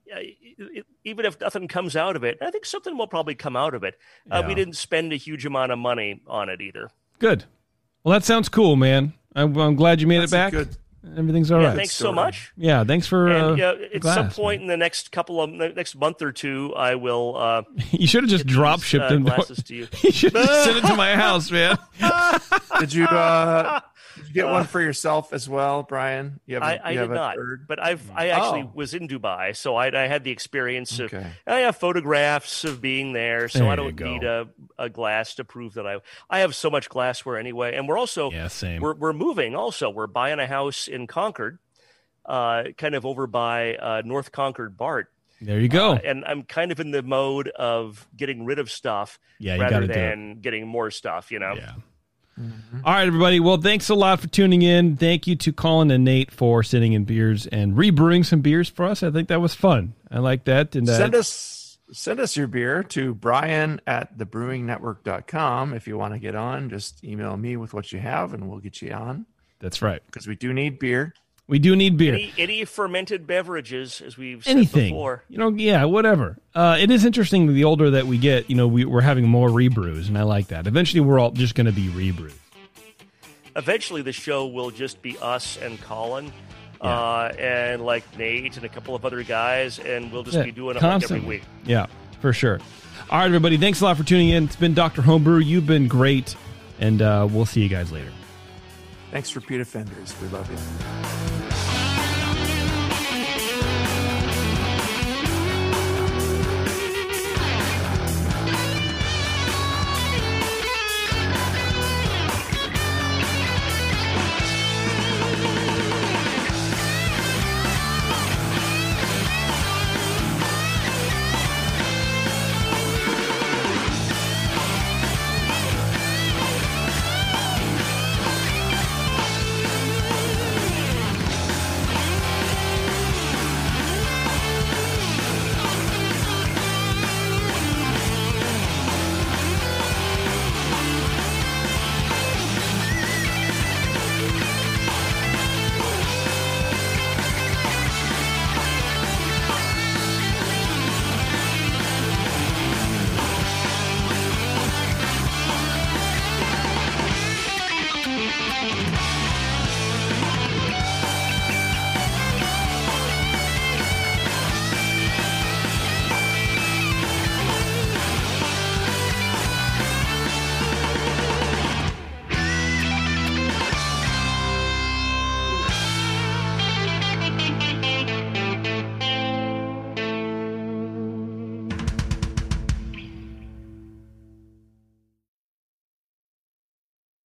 G: it, even if nothing comes out of it, I think something will probably come out of it. Uh,
E: Yeah.
G: We didn't spend a huge amount of money on it either.
E: Good. Well, that sounds cool, man. I'm, I'm glad you made
F: That's
E: it
F: a
E: back.
F: good-
E: Everything's all
G: Yeah,
E: right.
G: thanks so
F: story.
G: much.
E: Yeah, thanks for uh,
G: And uh,
E: the
G: at
E: glass,
G: some point
E: man.
G: in the next couple of the next month or two, I will. Uh,
E: You should have just
G: get
E: drop
G: these,
E: shipped
G: uh,
E: them.
G: glasses to you.
E: You should have just sent it to my house, man.
F: Did you uh, Did you get
G: Uh,
F: one for yourself as well, Brian? You have a,
G: I, I
F: you
G: did
F: have a
G: not,
F: third?
G: but I've I actually
F: Oh.
G: was in Dubai, so I, I had the experience of.
F: Okay.
G: I have photographs of being there, so
E: There
G: I
E: you
G: don't
E: go.
G: need a, a glass to prove that I. I have so much glassware anyway, and we're also
E: Yeah, same.
G: we're we're moving. Also, we're buying a house in Concord, uh, kind of over by uh, North Concord, Bart.
E: There you go.
G: Uh, and I'm kind of in the mode of getting rid of stuff
E: Yeah, you
G: rather
E: gotta do it.
G: than getting more stuff. You know.
E: Yeah. All right, everybody. Well, thanks a lot for tuning in. Thank you to Colin and Nate for sending in beers and rebrewing some beers for us. I think that was fun. I like that. And uh,
F: Send us send us your beer to Brian at the brewing network dot com. If you want to get on, just email me with what you have and we'll get you on.
E: That's right.
F: Because we do need beer.
E: We do need beer.
G: Any, any fermented beverages, as we've said
E: Anything.
G: before.
E: You know, yeah, whatever. Uh, it is interesting that the older that we get, you know, we, we're having more rebrews, and I like that. Eventually, we're all just going to be rebrews.
G: Eventually, the show will just be us and Colin, uh, and like Nate and a couple of other guys, and we'll just
E: Yeah,
G: be doing it
E: constantly.
G: like every week.
E: Yeah, for sure. All right, everybody. Thanks a lot for tuning in. It's been Doctor Homebrew. You've been great, and uh, we'll see you guys later.
F: Thanks, Repeat Offenders. We love you.